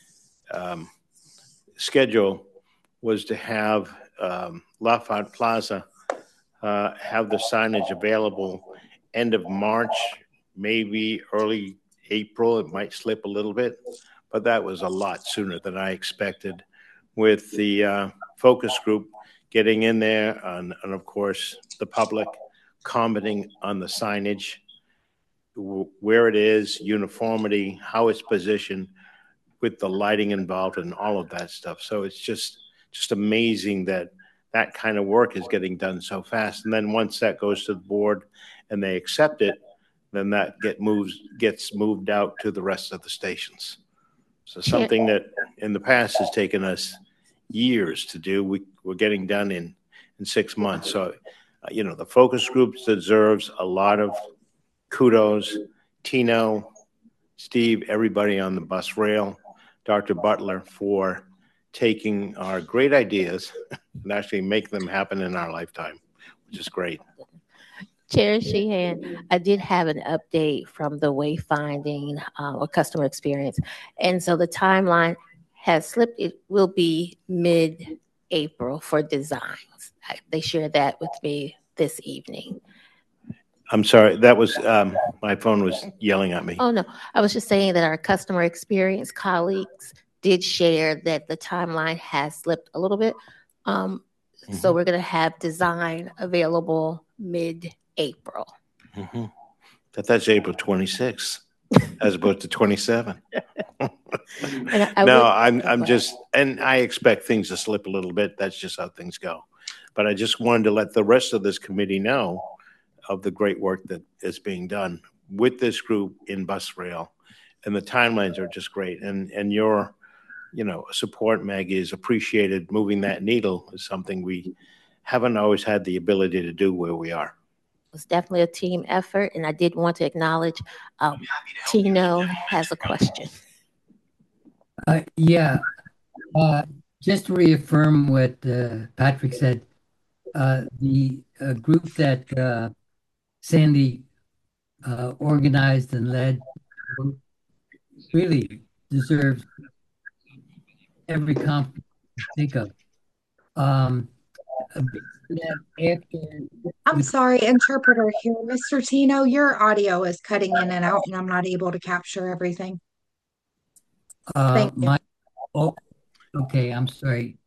S7: schedule was to have Lafayette Plaza have the signage available end of March, maybe early April. It might slip a little bit, but that was a lot sooner than I expected, with the focus group getting in there and of course the public commenting on the signage, where it is, uniformity, how it's positioned, with the lighting involved and all of that stuff. So it's just amazing that that kind of work is getting done so fast. And then once that goes to the board and they accept it, then that gets moved out to the rest of the stations. So something that in the past has taken us years to do, we're getting done in 6 months. So, the focus group deserves a lot of kudos. Tino, Steve, everybody on the bus rail, Dr. Butler, for taking our great ideas and actually make them happen in our lifetime, which is great.
S1: Chair Sheehan, I did have an update from the wayfinding or customer experience. And so the timeline has slipped. It will be mid-April for designs. They shared that with me this evening.
S7: I'm sorry, that was, my phone was yelling at me.
S1: Oh, no. I was just saying that our customer experience colleagues did share that the timeline has slipped a little bit. So we're going to have design available mid-April.
S7: That's April 26th as opposed to 27. And I expect things to slip a little bit. That's just how things go. But I just wanted to let the rest of this committee know of the great work that is being done with this group in bus rail, and the timelines are just great. And your, support, Maggie, is appreciated. Moving that needle is something we haven't always had the ability to do where we are.
S1: It's definitely a team effort, and I did want to acknowledge Tino has a question.
S3: Just to reaffirm what Patrick said, the group that Sandy organized and led really deserves every compliment to think of.
S11: I'm sorry, interpreter here. Mr. Tino, your audio is cutting in and out, and I'm not able to capture everything. Thank you.
S3: Okay, I'm sorry.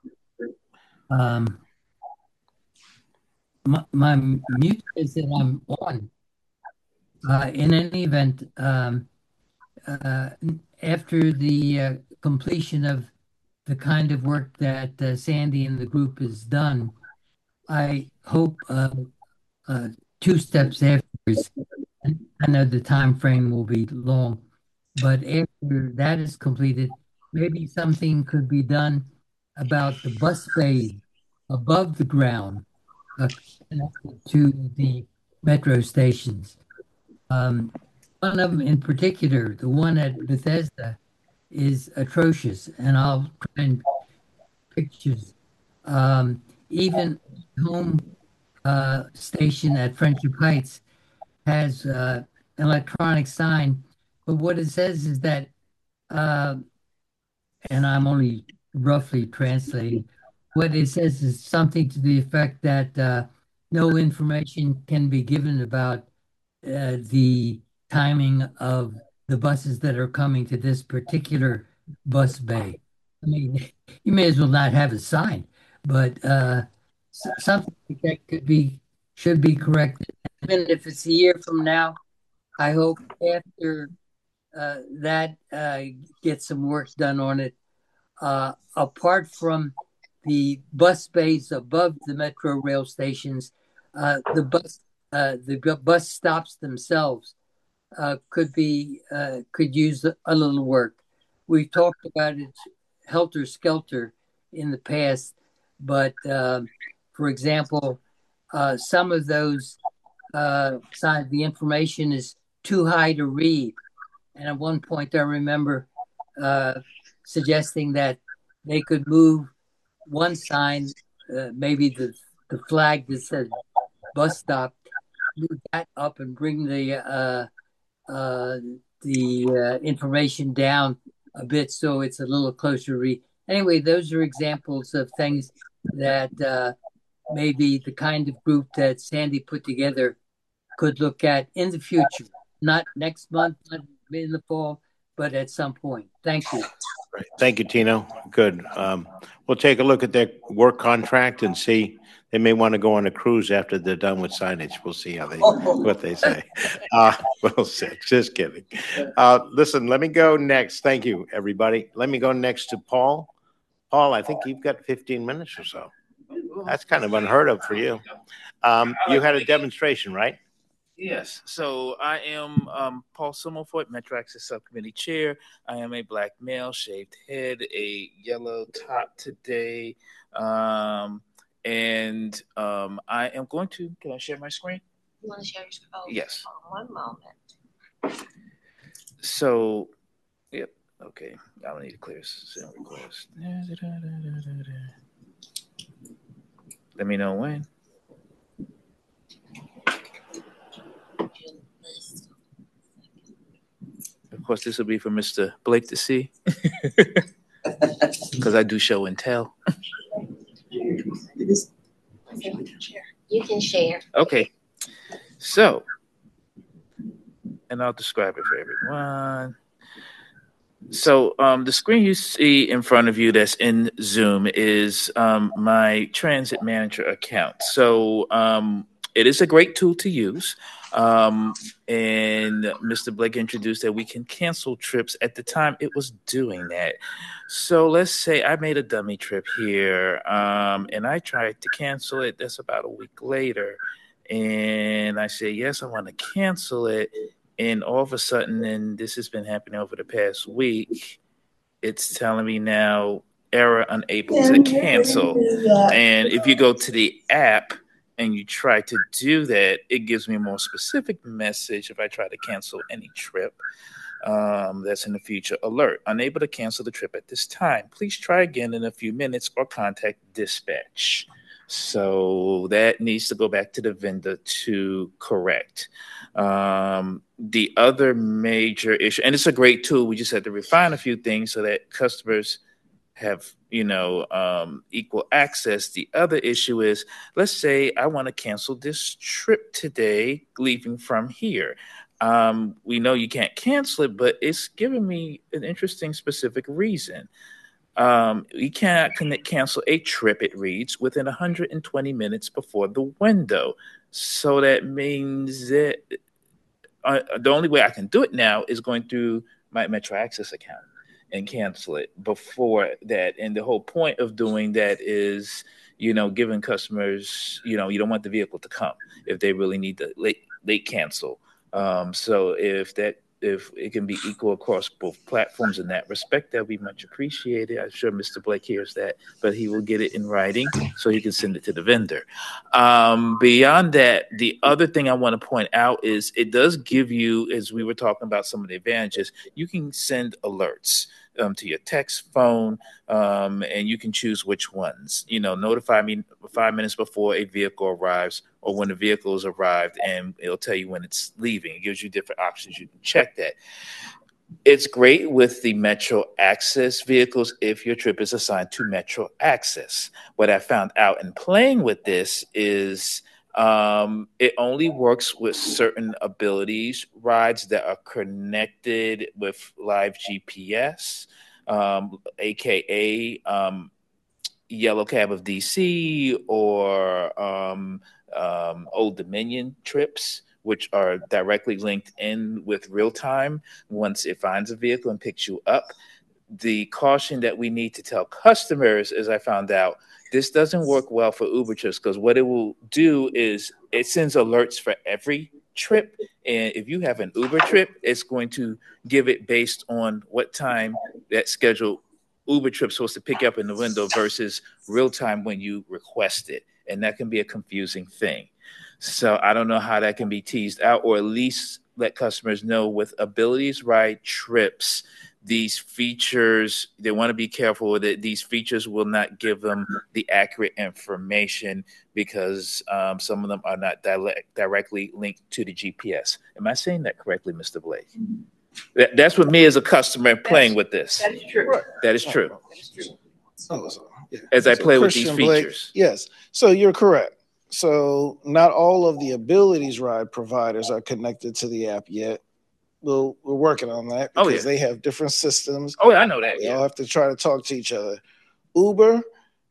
S3: My mute is that I'm on. In any event, after the completion of the kind of work that Sandy and the group has done, I hope 2 steps afterwards, I know the time frame will be long, but after that is completed, maybe something could be done about the bus bay above the ground connected to the metro stations. One of them in particular, the one at Bethesda, is atrocious, and I'll try and pictures. Even home station at Friendship Heights has an electronic sign, but what it says is that, and I'm only roughly translating, what it says is something to the effect that no information can be given about the timing of the buses that are coming to this particular bus bay. I mean, you may as well not have a sign, but something like that should be corrected. Even if it's a year from now, I hope after that gets some work done on it. Apart from the bus bays above the metro rail stations, the bus stops themselves could use a little work. We've talked about it helter skelter in the past, but for example, some of those sign, the information is too high to read. And at one point, I remember suggesting that they could move one sign, maybe the flag that says bus stop, move that up and bring the information down a bit so it's a little closer to read. Anyway, those are examples of things that maybe the kind of group that Sandy put together could look at in the future, not next month, not in the fall, but at some point. Thank you.
S7: Right. Thank you, Tino. Good. We'll take a look at their work contract and see. They may want to go on a cruise after they're done with signage. We'll see how what they say. We'll see. Just kidding. Listen, let me go next. Thank you, everybody. Let me go next to Paul. Paul, I think you've got 15 minutes or so. That's kind of unheard of for you. You had a demonstration, right?
S5: Yes. So I am Paul Summerford, Metro Access Subcommittee Chair. I am a black male, shaved head, a yellow top today. And I am going to, can I share my screen?
S1: You want to share your screen? Oh,
S5: yes.
S1: One moment.
S5: So, yep. Okay. I don't need to clear send request. Let me know when. Of course, this will be for Mr. Blake to see, because I do show and tell.
S1: You can share.
S5: Okay. So, and I'll describe it for everyone. So the screen you see in front of you that's in Zoom is my Transit Manager account. So it is a great tool to use. And Mr. Blake introduced that we can cancel trips. At the time, it was doing that. So let's say I made a dummy trip here and I tried to cancel it. That's about a week later. And I say, yes, I want to cancel it. And all of a sudden, and this has been happening over the past week, it's telling me now, error, unable to cancel. And if you go to the app and you try to do that, it gives me a more specific message if I try to cancel any trip. That's in the future alert. Unable to cancel the trip at this time. Please try again in a few minutes or contact dispatch. So that needs to go back to the vendor to correct. The other major issue, and it's a great tool, we just had to refine a few things so that customers have, equal access. The other issue is, let's say I want to cancel this trip today, leaving from here. We know you can't cancel it, but it's giving me an interesting specific reason. You cannot cancel a trip, it reads, within 120 minutes before the window. So that means that the only way I can do it now is going through my Metro Access account and cancel it before that. And the whole point of doing that is, giving customers, you don't want the vehicle to come if they really need to late cancel. So if it can be equal across both platforms in that respect, that would be much appreciated. I'm sure Mr. Blake hears that, but he will get it in writing so he can send it to the vendor. Beyond that, the other thing I want to point out is it does give you, as we were talking about some of the advantages, you can send alerts to your text, phone, and you can choose which ones. Notify me 5 minutes before a vehicle arrives or when the vehicle has arrived, and it'll tell you when it's leaving. It gives you different options. You can check that. It's great with the Metro Access vehicles if your trip is assigned to Metro Access. What I found out in playing with this is it only works with certain abilities, rides that are connected with live GPS, aka Yellow Cab of DC or Old Dominion trips, which are directly linked in with real time once it finds a vehicle and picks you up. The caution that we need to tell customers, as I found out, this doesn't work well for Uber trips, because what it will do is it sends alerts for every trip. And if you have an Uber trip, it's going to give it based on what time that scheduled Uber trip is supposed to pick up in the window versus real time when you request it. And that can be a confusing thing. So I don't know how that can be teased out, or at least let customers know with Abilities Ride trips, these features, they want to be careful with it. These features will not give them the accurate information because some of them are not directly linked to the GPS. Am I saying that correctly, Mr. Blake? That's what me as a customer playing with this.
S18: That is true.
S5: That is true.
S18: Yeah.
S5: As I
S18: So
S5: play with
S18: Christian
S5: these
S18: Blake,
S5: features.
S18: yes. So you're correct. So not all of the Abilities Ride providers are connected to the app yet. We're working on that because they have different systems.
S5: Oh, yeah, I know that.
S18: They all have to try to talk to each other. Uber,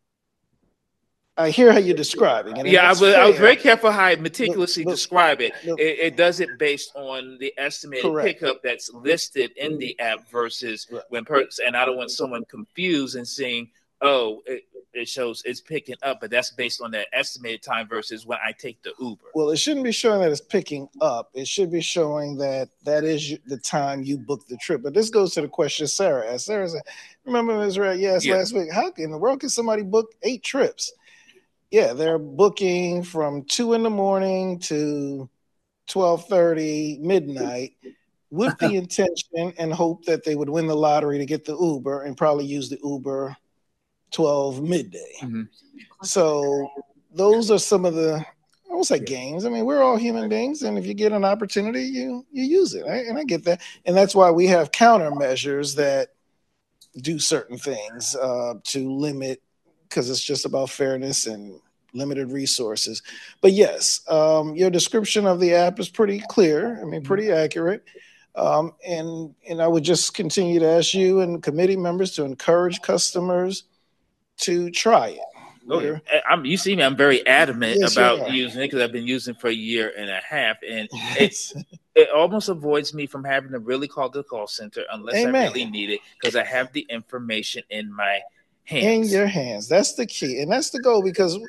S18: I hear how you're describing it.
S5: Yeah, I was very careful how I meticulously describe it. It does it based on the estimated pickup that's listed in the app versus and I don't want someone confused and seeing, it shows it's picking up, but that's based on that estimated time versus when I take the Uber.
S18: Well, it shouldn't be showing that it's picking up. It should be showing that that is the time you booked the trip. But this goes to the question Sarah asked. Sarah said, remember Ms. Ray, last week, how in the world can somebody book 8 trips? Yeah, they're booking from 2 a.m. to 12:30 midnight with the intention and hope that they would win the lottery to get the Uber and probably use the Uber 12 midday.
S5: Mm-hmm.
S18: So those are some of the, I won't say games. I mean, we're all human beings, and if you get an opportunity, you use it. And I get that. And that's why we have countermeasures that do certain things to limit, because it's just about fairness and limited resources. But yes, your description of the app is pretty clear. I mean, pretty accurate. And I would just continue to ask you and committee members to encourage customers to try it.
S5: Okay. You see me, I'm very adamant about using it because I've been using it for 1.5 years, and it almost avoids me from having to really call the call center unless I really need it, because I have the information in my hands.
S18: In your hands. That's the key. And that's the goal, because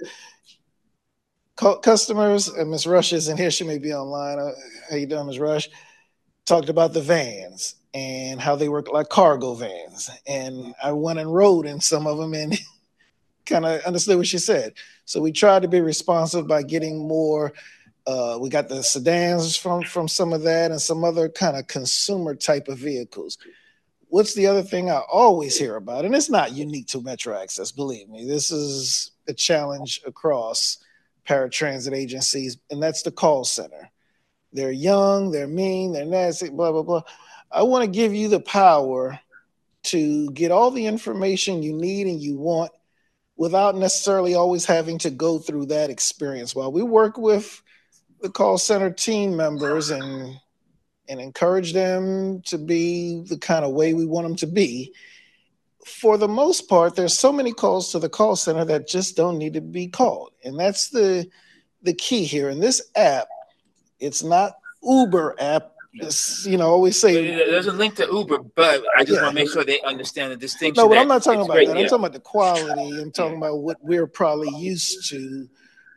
S18: customers, and Ms. Rush is in here, she may be online. How you doing, Ms. Rush? Talked about the vans and how they work like cargo vans. And I went and rode in some of them and kind of understood what she said. So we tried to be responsive by getting more. We got the sedans from some of that and some other kind of consumer type of vehicles. What's the other thing I always hear about? And it's not unique to Metro Access, believe me. This is a challenge across paratransit agencies, and that's the call center. They're young, they're mean, they're nasty, blah, blah, blah. I want to give you the power to get all the information you need and you want without necessarily always having to go through that experience. While we work with the call center team members and encourage them to be the kind of way we want them to be, for the most part, there's so many calls to the call center that just don't need to be called. And that's the key here. In this app, it's not Uber app. It's, always say
S5: there's a link to Uber, but I just want to make sure they understand the distinction.
S18: No, but I'm not talking about that. I'm talking about the quality. I'm talking about what we're probably used to.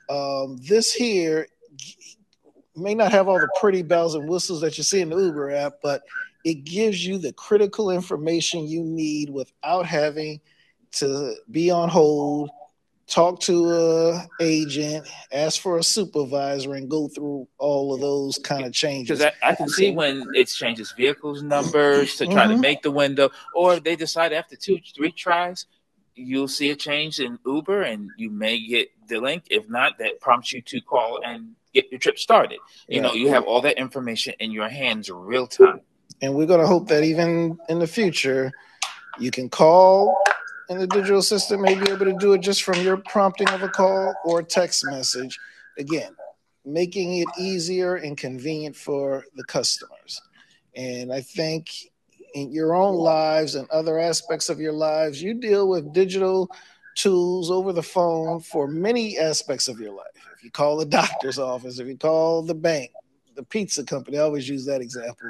S18: This here may not have all the pretty bells and whistles that you see in the Uber app, but it gives you the critical information you need without having to be on hold, talk to an agent, ask for a supervisor, and go through all of those kind of changes.
S5: Because I can see when it changes vehicles numbers to try to make the window, or if they decide after 2-3 tries, you'll see a change in Uber and you may get the link. If not, that prompts you to call and get your trip started. You have all that information in your hands real time.
S18: And we're going to hope that even in the future, you can call and the digital system may be able to do it just from your prompting of a call or a text message. Again, making it easier and convenient for the customers. And I think in your own lives and other aspects of your lives, you deal with digital tools over the phone for many aspects of your life. If you call the doctor's office, if you call the bank, the pizza company, I always use that example.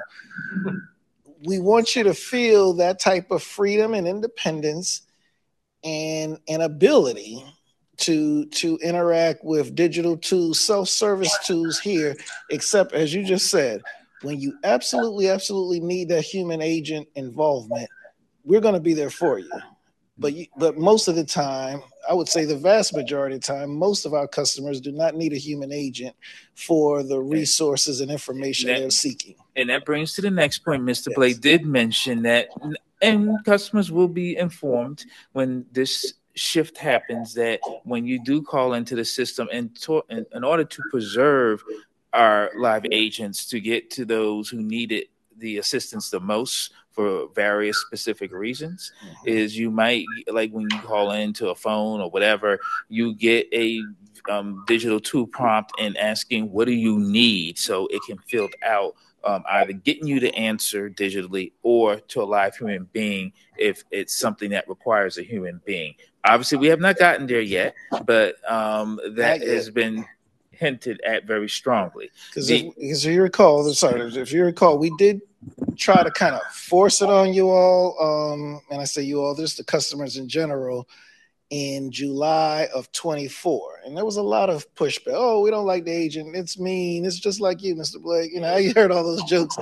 S18: We want you to feel that type of freedom and independence and an ability to interact with digital tools, self-service tools here, except as you just said, when you absolutely need that human agent involvement, we're going to be there for you. But most of the time, I would say the vast majority of the time, most of our customers do not need a human agent for the resources and information they're seeking.
S5: And that brings to the next point. Mr. Blake did mention that, and customers will be informed when this shift happens, that when you do call into the system, and in order to preserve our live agents to get to those who needed the assistance the most for various specific reasons, is you might, like when you call into a phone or whatever, you get a digital tool prompt and asking, what do you need? So it can fill out either getting you the answer digitally or to a live human being if it's something that requires a human being. Obviously, we have not gotten there yet, but that has been hinted at very strongly.
S18: Because if you recall, we did try to kind of force it on you all, and I say you all, this the customers in general, in July of 24. And there was a lot of pushback. Oh, we don't like the agent. It's mean. It's just like you, Mr. Blake. You know, you heard all those jokes.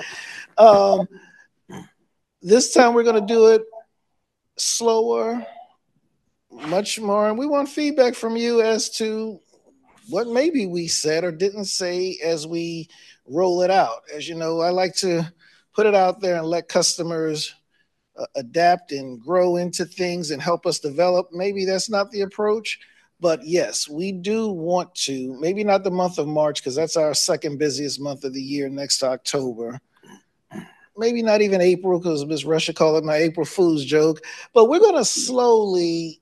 S18: This time we're going to do it slower, much more. And we want feedback from you as to what maybe we said or didn't say as we roll it out. As you know, I like to put it out there and let customers adapt and grow into things and help us develop. Maybe that's not the approach, but yes, we do want to, maybe not the month of March, because that's our second busiest month of the year next October. Maybe not even April, because Ms. Russia called it my April Fool's joke, but we're going to slowly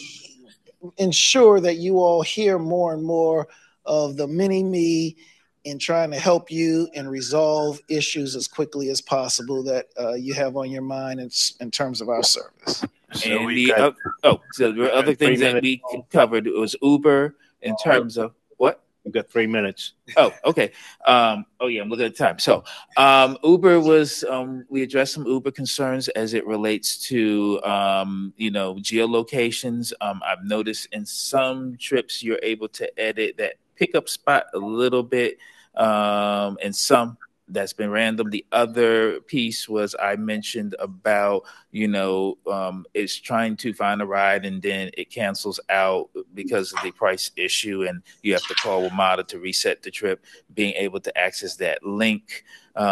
S18: ensure that you all hear more and more of the mini-me in trying to help you and resolve issues as quickly as possible that you have on your mind in terms of our service.
S5: So there were other things that we covered. It was Uber in terms of what?
S7: We've got 3 minutes.
S5: Oh, okay. I'm looking at the time. So Uber was, we addressed some Uber concerns as it relates to, geolocations. I've noticed in some trips you're able to edit that pickup spot a little bit, and some that's been random. The other piece was I mentioned about, it's trying to find a ride and then it cancels out because of the price issue and you have to call WMATA to reset the trip, being able to access that link.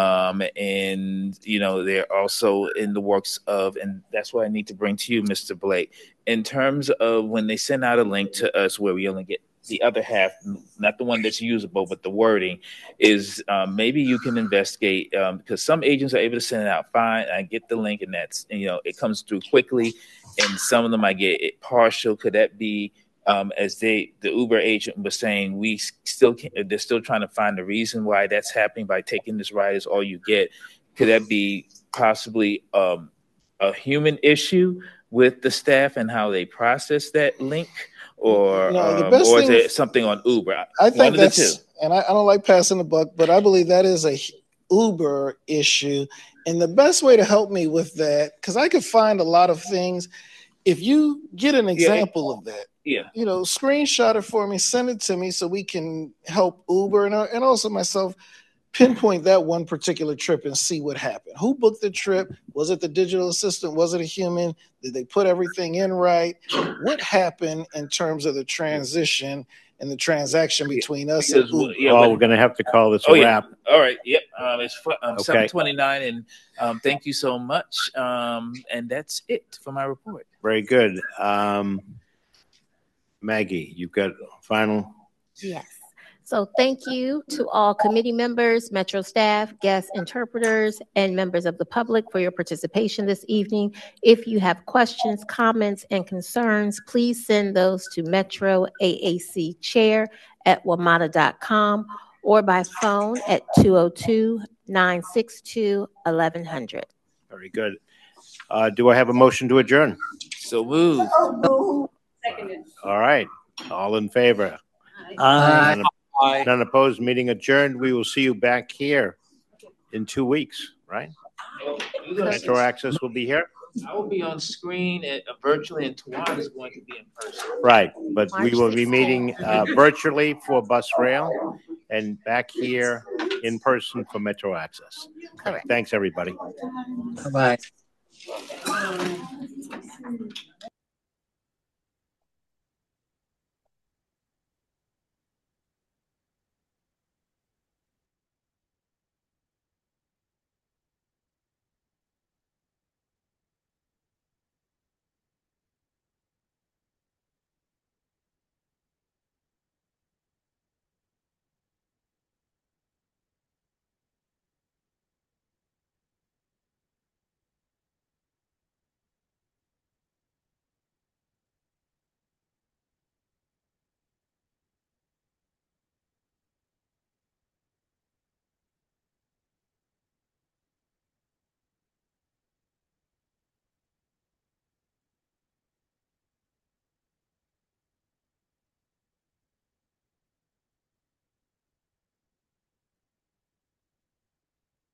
S5: And, they're also in the works of, and that's what I need to bring to you, Mr. Blake, in terms of when they send out a link to us where we only get the other half, not the one that's usable, but the wording is maybe you can investigate because some agents are able to send it out fine. I get the link and that's, it comes through quickly. And some of them I get it partial. Could that be as the Uber agent was saying, they're still trying to find the reason why that's happening by taking this ride is all you get. Could that be possibly a human issue with the staff and how they process that link? Or is it something on Uber?
S18: I think that's, and I don't like passing the buck, but I believe that is a Uber issue. And the best way to help me with that, because I could find a lot of things. If you get an example of that, screenshot it for me, send it to me so we can help Uber and also myself pinpoint that one particular trip and see what happened. Who booked the trip? Was it the digital assistant? Was it a human? Did they put everything in right? What happened in terms of the transition and the transaction between us and Uber?
S7: We're going to have to call this a wrap.
S5: All right. Yep. It's 7:29, and thank you so much. And that's it for my report.
S7: Very good. Maggie, you've got final?
S1: Yes. So thank you to all committee members, Metro staff, guests, interpreters, and members of the public for your participation this evening. If you have questions, comments, and concerns, please send those to Metro AAC Chair at WMATA.com or by phone at 202-962-1100.
S7: Very good. Do I have a motion to adjourn?
S5: So moved.
S12: Seconded.
S7: All right. All in favor?
S5: Aye.
S7: None opposed, meeting adjourned. We will see you back here in 2 weeks, right? Metro Access will be here.
S5: I will be on screen virtually, and Tawana is going to be in person.
S7: Right, but we will be meeting virtually for Bus Rail and back here in person for Metro Access.
S1: Correct.
S7: Thanks, everybody.
S3: Bye-bye.